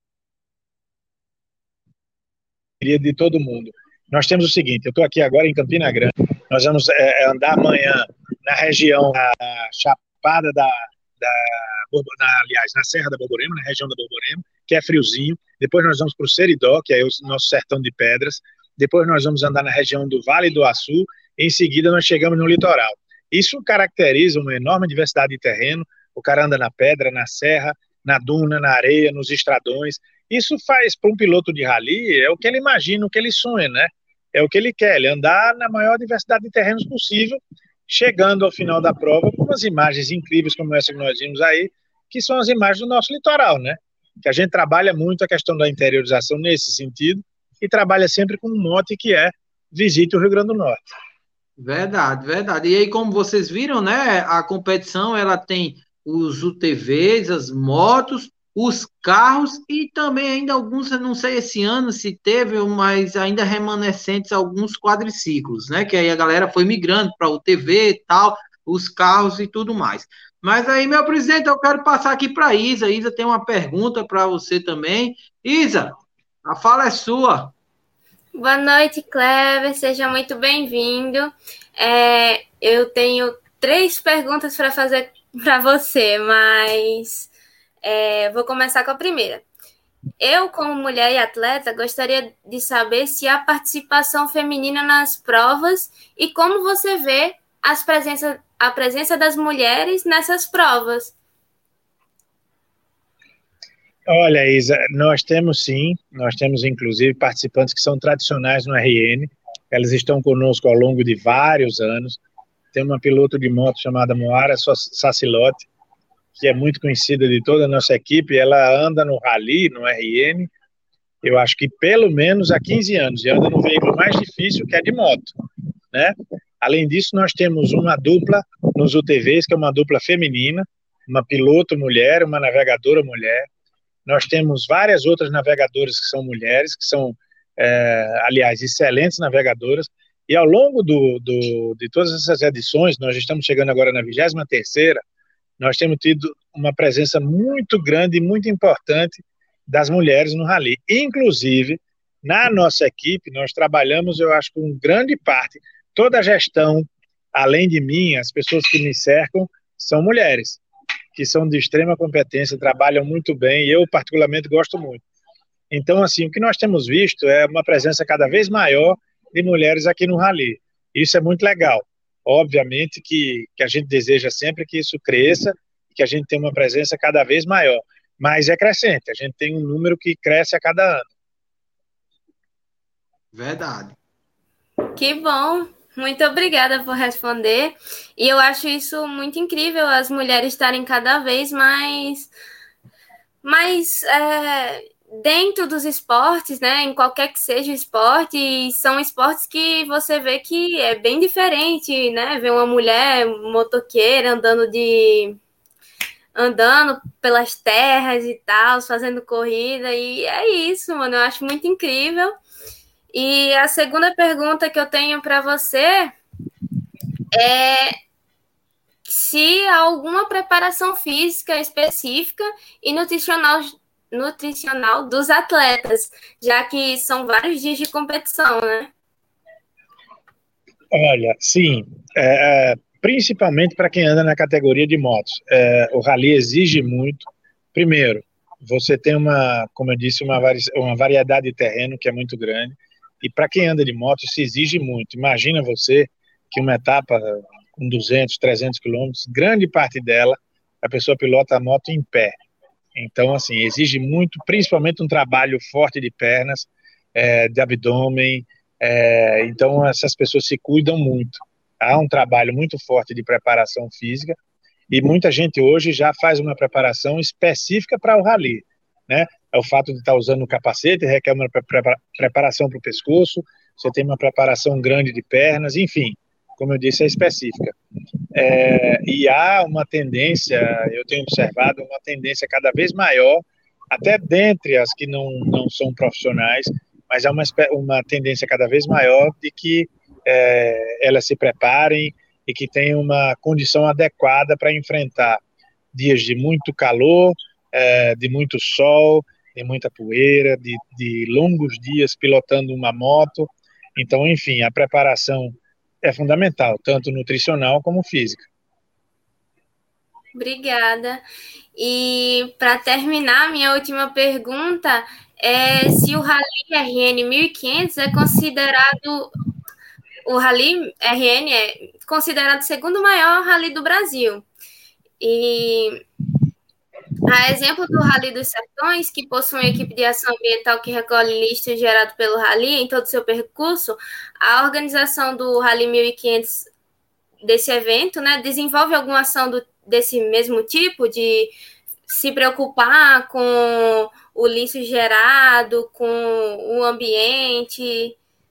de todo mundo. Nós temos o seguinte, eu estou aqui agora em Campina Grande, nós vamos é, andar amanhã na região da Chapada da, da, da, aliás, na Serra da Borborema, na região da Borborema, que é friozinho, depois nós vamos para o Seridó, que é o nosso sertão de pedras, depois nós vamos andar na região do Vale do Açu, e em seguida nós chegamos no litoral. Isso caracteriza uma enorme diversidade de terreno. O cara anda na pedra, na serra, na duna, na areia, nos estradões. Isso faz para um piloto de rally, é o que ele imagina, o que ele sonha, né? É o que ele quer, ele andar na maior diversidade de terrenos possível, chegando ao final da prova com umas imagens incríveis como essa que nós vimos aí, que são as imagens do nosso litoral, né? Que a gente trabalha muito a questão da interiorização nesse sentido e trabalha sempre com um mote que é visite o Rio Grande do Norte. Verdade, verdade. E aí, como vocês viram, né, a competição, ela tem os U T Vs, as motos, os carros e também ainda alguns, eu não sei esse ano se teve, mas ainda remanescentes alguns quadriciclos, né? Que aí a galera foi migrando para U T V e tal, os carros e tudo mais. Mas aí, meu presidente, eu quero passar aqui para a Isa. Isa tem uma pergunta para você também. Isa, a fala é sua. Boa noite, Cleber. Seja muito bem-vindo. É, eu tenho três perguntas para fazer para você, mas é, vou começar com a primeira. Eu, como mulher e atleta, gostaria de saber se há participação feminina nas provas e como você vê as presença, a presença das mulheres nessas provas. Olha, Isa, nós temos sim, nós temos inclusive participantes que são tradicionais no R N, elas estão conosco ao longo de vários anos. Tem uma piloto de moto chamada Moara Sacilotti, que é muito conhecida de toda a nossa equipe, ela anda no rally, no R N, eu acho que pelo menos há quinze anos, e anda no veículo mais difícil, que é de moto, né? Além disso, nós temos uma dupla nos U T Vs, que é uma dupla feminina, uma piloto mulher, uma navegadora mulher. Nós temos várias outras navegadoras que são mulheres, que são, é, aliás, excelentes navegadoras, e ao longo do, do, de todas essas edições, nós estamos chegando agora na vigésima terceira, nós temos tido uma presença muito grande e muito importante das mulheres no rally. Inclusive, na nossa equipe, nós trabalhamos, eu acho, com grande parte, toda a gestão, além de mim, as pessoas que me cercam, são mulheres, que são de extrema competência, trabalham muito bem, e eu particularmente gosto muito. Então, assim, o que nós temos visto é uma presença cada vez maior de mulheres aqui no rally. Isso é muito legal. Obviamente que, que a gente deseja sempre que isso cresça, que a gente tenha uma presença cada vez maior, mas é crescente, a gente tem um número que cresce a cada ano. Verdade. Que bom! Muito obrigada por responder. E eu acho isso muito incrível, as mulheres estarem cada vez mais, mais é, dentro dos esportes, né? Em qualquer que seja o esporte. E são esportes que você vê que é bem diferente, né? Ver uma mulher motoqueira andando de... andando pelas terras e tal, fazendo corrida. E é isso, mano. Eu acho muito incrível. E a segunda pergunta que eu tenho para você é se há alguma preparação física específica e nutricional, nutricional dos atletas, já que são vários dias de competição, né? Olha, sim, é, principalmente para quem anda na categoria de motos. É, o rally exige muito. Primeiro, você tem uma, como eu disse, uma, vari, uma variedade de terreno que é muito grande. E para quem anda de moto, isso exige muito. Imagina você que uma etapa com duzentos, trezentos quilômetros, grande parte dela, a pessoa pilota a moto em pé. Então, assim, exige muito, principalmente um trabalho forte de pernas, é, de abdômen. É, então, essas pessoas se cuidam muito. Há um trabalho muito forte de preparação física e muita gente hoje já faz uma preparação específica para o rally, né? É o fato de estar usando o capacete, requer uma preparação para o pescoço, você tem uma preparação grande de pernas, enfim, como eu disse, é específica. É, e há uma tendência, eu tenho observado, uma tendência cada vez maior, até dentre as que não, não são profissionais, mas há uma, uma tendência cada vez maior de que é, elas se preparem e que tenham uma condição adequada para enfrentar dias de muito calor, é, de muito sol, de muita poeira, de, de longos dias pilotando uma moto. Então, enfim, a preparação é fundamental, tanto nutricional como física. Obrigada. E para terminar, minha última pergunta é se o Rally R N mil e quinhentos é considerado, o Rally R N é considerado o segundo maior rally do Brasil. E a exemplo do Rally dos Sertões, que possui uma equipe de ação ambiental que recolhe lixo gerado pelo Rally em todo o seu percurso, a organização do Rally mil e quinhentos desse evento, né, desenvolve alguma ação do, desse mesmo tipo, de se preocupar com o lixo gerado, com o ambiente?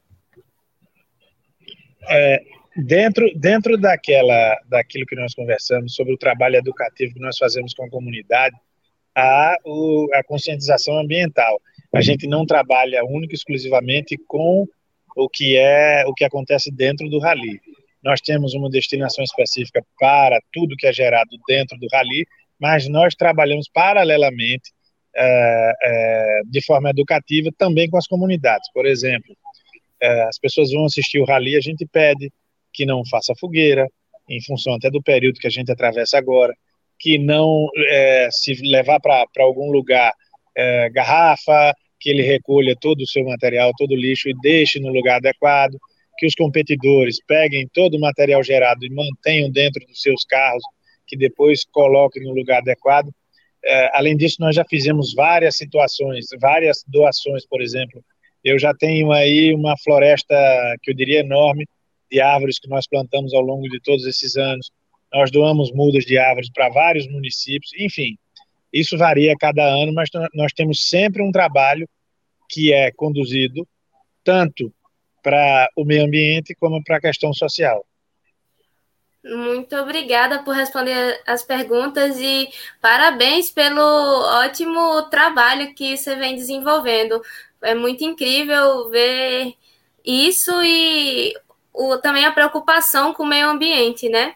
É, dentro dentro daquela, daquilo que nós conversamos sobre o trabalho educativo que nós fazemos com a comunidade, há o, a conscientização ambiental. A gente não trabalha única e exclusivamente com o que é o que acontece dentro do rally. Nós temos uma destinação específica para tudo que é gerado dentro do rally, mas nós trabalhamos paralelamente é, é, de forma educativa também com as comunidades. Por exemplo, as pessoas vão assistir o rally, a gente pede que não faça fogueira, em função até do período que a gente atravessa agora, que não, é, se levar para algum lugar é, garrafa, que ele recolha todo o seu material, todo o lixo e deixe no lugar adequado, que os competidores peguem todo o material gerado e mantenham dentro dos seus carros, que depois coloquem no lugar adequado. É, além disso, nós já fizemos várias situações, várias doações, por exemplo. Eu já tenho aí uma floresta, que eu diria enorme, de árvores que nós plantamos ao longo de todos esses anos. Nós doamos mudas de árvores para vários municípios, enfim, isso varia a cada ano, mas nós temos sempre um trabalho que é conduzido tanto para o meio ambiente como para a questão social. Muito obrigada por responder as perguntas e parabéns pelo ótimo trabalho que você vem desenvolvendo. É muito incrível ver isso e o, também a preocupação com o meio ambiente, né?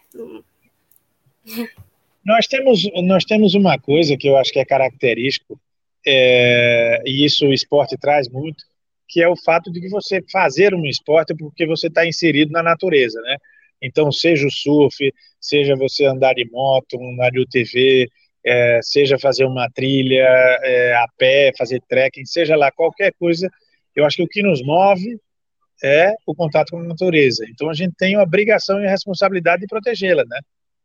Nós temos, nós temos uma coisa que eu acho que é característico, é, e isso o esporte traz muito, que é o fato de que você fazer um esporte porque você está inserido na natureza, né? Então, seja o surf, seja você andar de moto, andar de U T V, é, seja fazer uma trilha é, a pé, fazer trekking, seja lá qualquer coisa, eu acho que o que nos move é o contato com a natureza. Então, a gente tem a obrigação e a responsabilidade de protegê-la, né?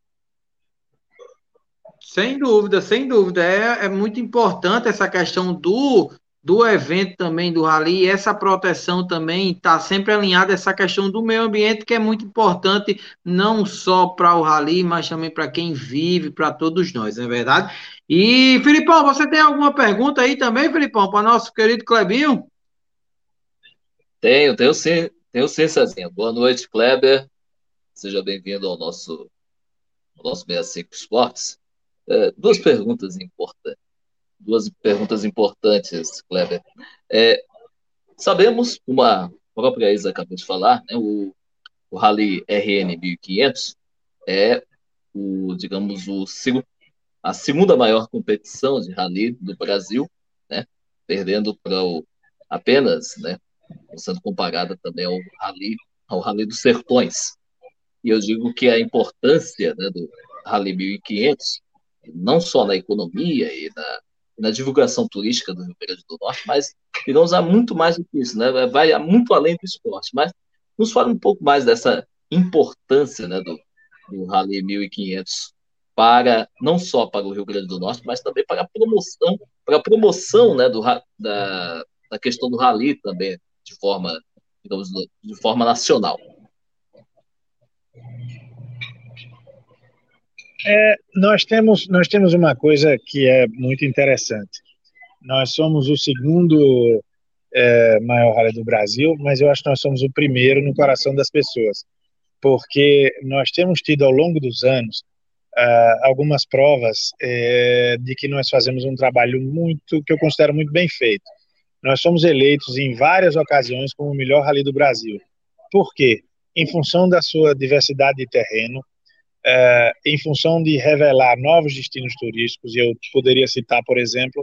Sem dúvida, sem dúvida. É, é muito importante essa questão do, do evento também, do rally, e essa proteção também está sempre alinhada a essa questão do meio ambiente, que é muito importante, não só para o rally, mas também para quem vive, para todos nós, não é verdade? E, Filipão, você tem alguma pergunta aí também, Filipão, para nosso querido Clebinho? Tenho, tenho sim, tenho sim, Cezinha. Boa noite, Kleber. Seja bem-vindo ao nosso, ao nosso sessenta e cinco Esportes. É, duas perguntas importantes. Duas perguntas importantes, Kleber. É, sabemos, uma a própria Isa acabou de falar, né, o, o Rally R N mil e quinhentos é o, digamos, o, a segunda maior competição de rally do Brasil, né, perdendo para o apenas, né, sendo comparada também ao Rally, ao Rally dos Sertões. E eu digo que a importância, né, do Rally mil e quinhentos, não só na economia e na, na divulgação turística do Rio Grande do Norte, mas, digamos, há muito mais do que isso, né? Vai muito além do esporte. Mas nos fala um pouco mais dessa importância, né, do, do Rally mil e quinhentos para, não só para o Rio Grande do Norte, mas também para a promoção, para a promoção, né, do, da, da questão do Rally também, de forma, digamos, de forma nacional. É, nós temos, nós temos uma coisa que é muito interessante. Nós somos o segundo é, maior rally do Brasil, mas eu acho que nós somos o primeiro no coração das pessoas, porque nós temos tido ao longo dos anos uh, algumas provas é, de que nós fazemos um trabalho muito, que eu considero muito bem feito. Nós somos eleitos em várias ocasiões como o melhor rally do Brasil. Por quê? Em função da sua diversidade de terreno, Uh, em função de revelar novos destinos turísticos, e eu poderia citar, por exemplo,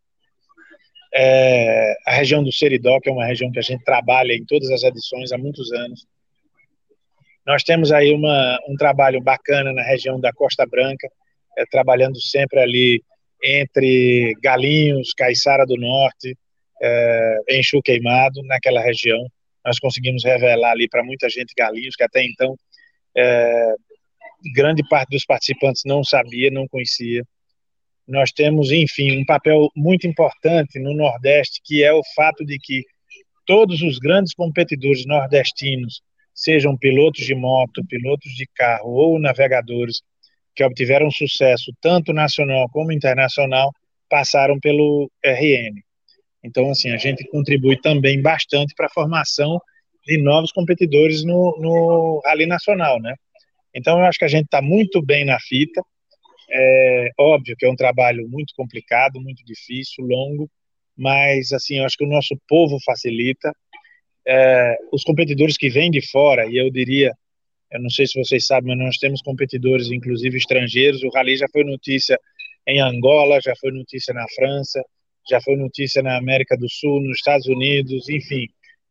uh, a região do Seridó, que é uma região que a gente trabalha em todas as edições há muitos anos. Nós temos aí uma, um trabalho bacana na região da Costa Branca, uh, trabalhando sempre ali entre Galinhos, Caiçara do Norte, uh, Enxu Queimado, naquela região. Nós conseguimos revelar ali para muita gente Galinhos, que até então uh, grande parte dos participantes não sabia, não conhecia. Nós temos, enfim, um papel muito importante no Nordeste, que é o fato de que todos os grandes competidores nordestinos, sejam pilotos de moto, pilotos de carro ou navegadores, que obtiveram sucesso tanto nacional como internacional, passaram pelo R N. Então, assim, a gente contribui também bastante para a formação de novos competidores no, no Rally Nacional, né? Então, eu acho que a gente está muito bem na fita. É óbvio que é um trabalho muito complicado, muito difícil, longo, mas, assim, eu acho que o nosso povo facilita. É, os competidores que vêm de fora, e eu diria, eu não sei se vocês sabem, mas nós temos competidores, inclusive estrangeiros. O Rally já foi notícia em Angola, já foi notícia na França, já foi notícia na América do Sul, nos Estados Unidos, enfim.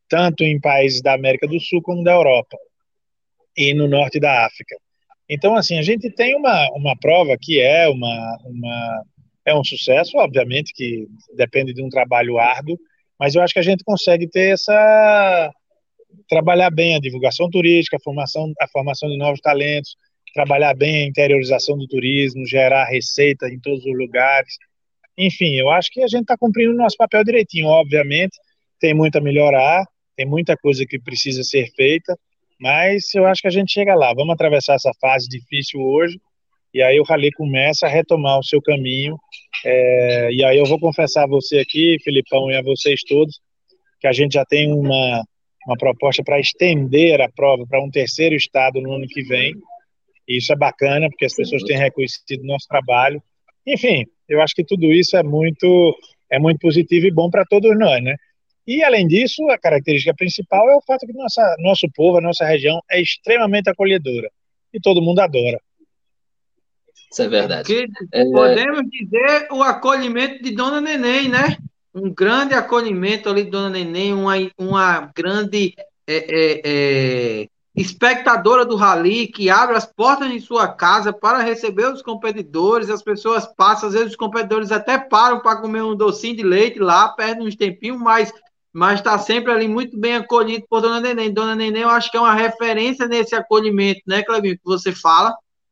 tanto em países da América do Sul como da Europa e no norte da África. Então, assim, a gente tem uma, uma prova que é, uma, uma, é um sucesso, obviamente, que depende de um trabalho árduo, mas eu acho que a gente consegue ter essa... trabalhar bem a divulgação turística, a formação, a formação de novos talentos, trabalhar bem a interiorização do turismo, gerar receita em todos os lugares. Enfim, eu acho que a gente está cumprindo o nosso papel direitinho. Obviamente, tem muito a melhorar, tem muita coisa que precisa ser feita, mas eu acho que a gente chega lá. Vamos atravessar essa fase difícil hoje, e aí o Rally começa a retomar o seu caminho. É, e aí eu vou confessar a você aqui, Filipão, e a vocês todos, que a gente já tem uma, uma proposta para estender a prova para um terceiro estado no ano que vem. E isso é bacana, porque as pessoas têm reconhecido o nosso trabalho. Enfim, eu acho que tudo isso é muito, é muito positivo e bom para todos nós, né? E, além disso, a característica principal é o fato que nossa, nosso povo, a nossa região, é extremamente acolhedora. E todo mundo adora. Isso é verdade. Que É... podemos dizer o acolhimento de Dona Neném, né? Um grande acolhimento ali de Dona Neném, uma, uma grande é, é, é, espectadora do Rally, que abre as portas de sua casa para receber os competidores. As pessoas passam, às vezes os competidores até param para comer um docinho de leite lá, perdem uns tempinhos, mas mas está sempre ali muito bem acolhido por Dona Neném. Dona Neném, eu acho que é uma referência nesse acolhimento, né, Clebinho, que você fala.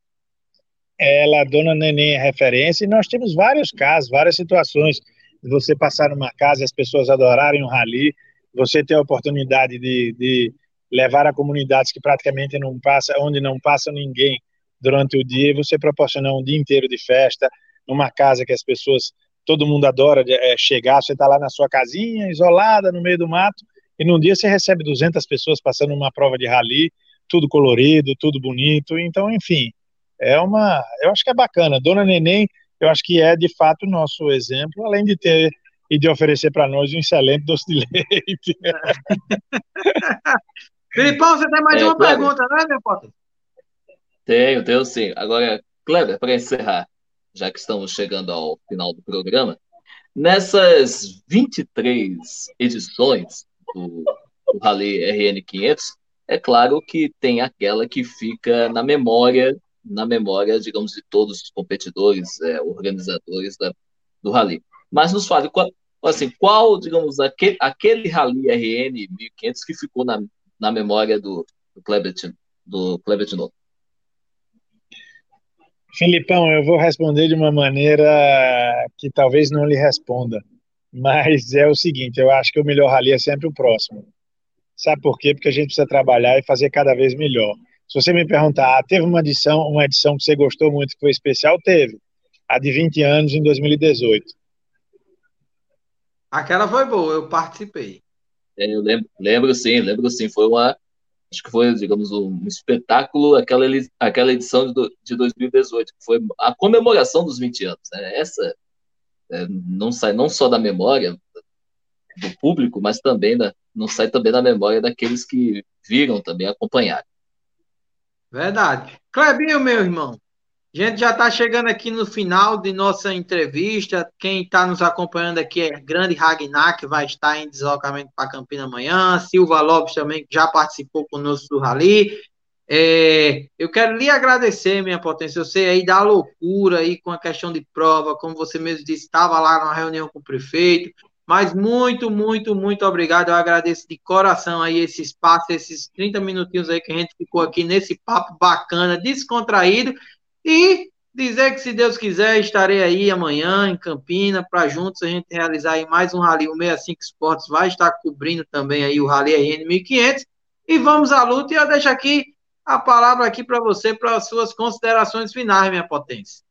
Ela, Dona Neném, é referência, e nós temos vários casos, várias situações de você passar numa casa e as pessoas adorarem o Rally, você ter a oportunidade de, de levar a comunidades que praticamente não passa, onde não passa ninguém durante o dia, e você proporcionar um dia inteiro de festa, numa casa que as pessoas, todo mundo adora é, chegar, você está lá na sua casinha, isolada, no meio do mato, e num dia você recebe duzentas pessoas passando uma prova de Rally, tudo colorido, tudo bonito, então, enfim, é uma, eu acho que é bacana. Dona Neném, eu acho que é, de fato, o nosso exemplo, além de ter e de oferecer para nós um excelente doce de leite. Filipão, você tem mais É, uma Kleber. pergunta, né, meu Potter? Tenho, tenho sim. Agora, Kleber, para encerrar, já que estamos chegando ao final do programa, nessas vinte e três edições do, do Rally R N quinhentos, é claro que tem aquela que fica na memória, na memória, digamos, de todos os competidores, é, organizadores da, do Rally. Mas nos fale, qual, assim, qual, digamos, aquele, aquele Rally R N mil e quinhentos que ficou na, na memória do, do Kleber do Kleber Tinoco? Filipão, eu vou responder de uma maneira que talvez não lhe responda, mas é o seguinte, eu acho que o melhor Rally é sempre o próximo. Sabe por quê? Porque a gente precisa trabalhar e fazer cada vez melhor. Se você me perguntar, ah, teve uma edição, uma edição que você gostou muito, que foi especial? Teve. A de vinte anos, em dois mil e dezoito. Aquela foi boa, eu participei. É, eu lembro, lembro sim, lembro sim. Foi uma, acho que foi, digamos, um espetáculo, aquela, aquela edição de, de dois mil e dezoito, que foi a comemoração dos vinte anos. Né? Essa é, não sai não só da memória do público, mas também da, não sai também da memória daqueles que viram também, acompanharam. Verdade. Clebinho, meu irmão, a gente já está chegando aqui no final de nossa entrevista. Quem está nos acompanhando aqui é Grande Ragnar, que vai estar em deslocamento para Campina amanhã. Silva Lopes também, que já participou conosco do Rally. É, eu quero lhe agradecer, minha potência. Eu sei aí da loucura aí com a questão de prova, como você mesmo disse, estava lá numa reunião com o prefeito. Mas muito, muito, muito obrigado. Eu agradeço de coração aí esse espaço, esses trinta minutinhos aí que a gente ficou aqui nesse papo bacana, descontraído. E dizer que, se Deus quiser, estarei aí amanhã em Campina para juntos a gente realizar aí mais um Rally. O sessenta e cinco Esportes vai estar cobrindo também aí o Rally R N mil e quinhentos. E vamos à luta. E eu deixo aqui a palavra aqui para você, para as suas considerações finais, minha potência.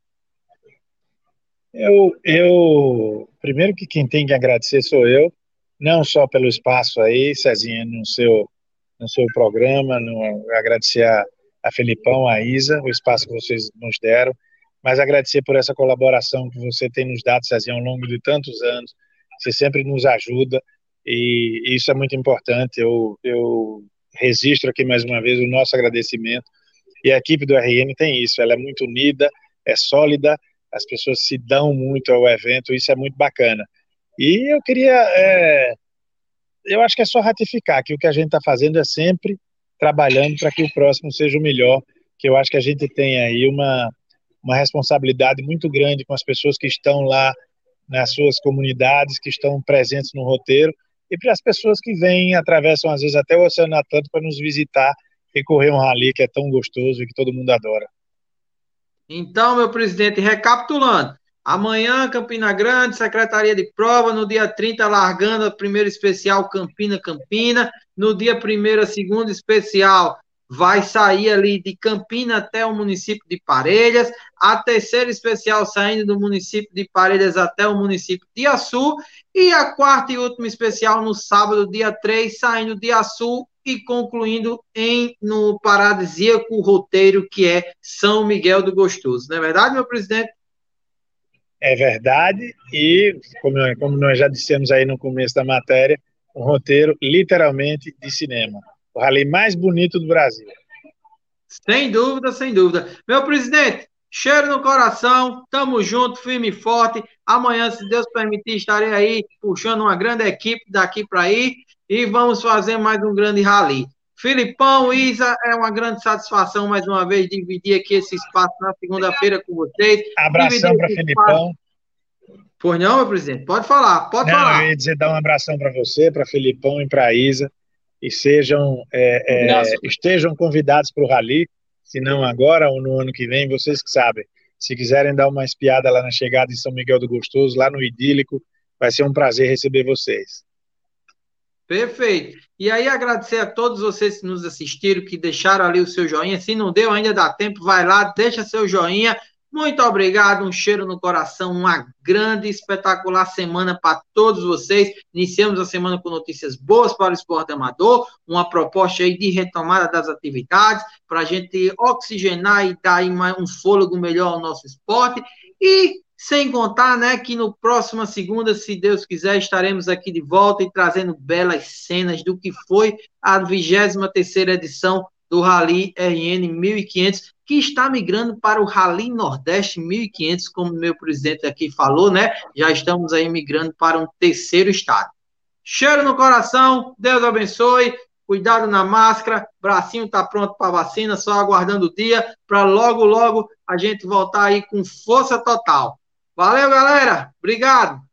Eu, eu, primeiro que quem tem que agradecer sou eu, não só pelo espaço aí, Cezinha, no seu, no seu programa, no, agradecer a, a Felipão, a Isa, o espaço que vocês nos deram, mas agradecer por essa colaboração que você tem nos dado, Cezinha, ao longo de tantos anos. Você sempre nos ajuda e, e isso é muito importante. Eu, eu registro aqui mais uma vez o nosso agradecimento. E a equipe do R N tem isso, ela é muito unida, é sólida, as pessoas se dão muito ao evento, isso é muito bacana. E eu queria é, eu acho que é só ratificar que o que a gente está fazendo é sempre trabalhando para que o próximo seja o melhor, que eu acho que a gente tem aí uma, uma responsabilidade muito grande com as pessoas que estão lá nas suas comunidades, que estão presentes no roteiro, e para as pessoas que vêm, atravessam às vezes até o Oceano Atlântico para nos visitar e correr um rally que é tão gostoso e que todo mundo adora. Então, meu presidente, recapitulando, amanhã, Campina Grande, Secretaria de Prova, no dia trinta, largando a primeira especial Campina-Campina, no dia primeiro, a segunda especial vai sair ali de Campina até o município de Parelhas, a terceira especial saindo do município de Parelhas até o município de Açu, e a quarta e última especial no sábado, dia três, saindo de Açu e concluindo em, no paradisíaco roteiro que é São Miguel do Gostoso. Não é verdade, meu presidente? É verdade, e como, como nós já dissemos aí no começo da matéria, um roteiro literalmente de cinema. O rally mais bonito do Brasil. Sem dúvida, sem dúvida. Meu presidente, cheiro no coração, tamo junto, firme e forte. Amanhã, se Deus permitir, estarei aí puxando uma grande equipe daqui para aí e vamos fazer mais um grande rally. Filipão, Isa, é uma grande satisfação mais uma vez dividir aqui esse espaço na segunda-feira com vocês. Abração para Filipão. Pois não, meu presidente? Pode falar, pode não, falar. Eu ia dizer, dar um abração para você, para Filipão e para Isa, e sejam, é, é, estejam convidados para o rally, se não agora ou no ano que vem, vocês que sabem. Se quiserem dar uma espiada lá na chegada em São Miguel do Gostoso, lá no Idílico, vai ser um prazer receber vocês. Perfeito. E aí agradecer a todos vocês que nos assistiram, que deixaram ali o seu joinha. Se não deu, ainda dá tempo, vai lá, deixa seu joinha. Muito obrigado, um cheiro no coração, uma grande, espetacular semana para todos vocês. Iniciamos a semana com notícias boas para o esporte amador, uma proposta aí de retomada das atividades, para a gente oxigenar e dar aí mais um fôlego melhor ao nosso esporte. E sem contar, né, que no próxima segunda, se Deus quiser, estaremos aqui de volta e trazendo belas cenas do que foi a vigésima terceira edição do Rally R N mil e quinhentos, que está migrando para o Rally Nordeste mil e quinhentos, como meu presidente aqui falou, né? Já estamos aí migrando para um terceiro estado. Cheiro no coração, Deus abençoe, cuidado na máscara, bracinho tá pronto para vacina, só aguardando o dia para logo, logo a gente voltar aí com força total. Valeu, galera. Obrigado.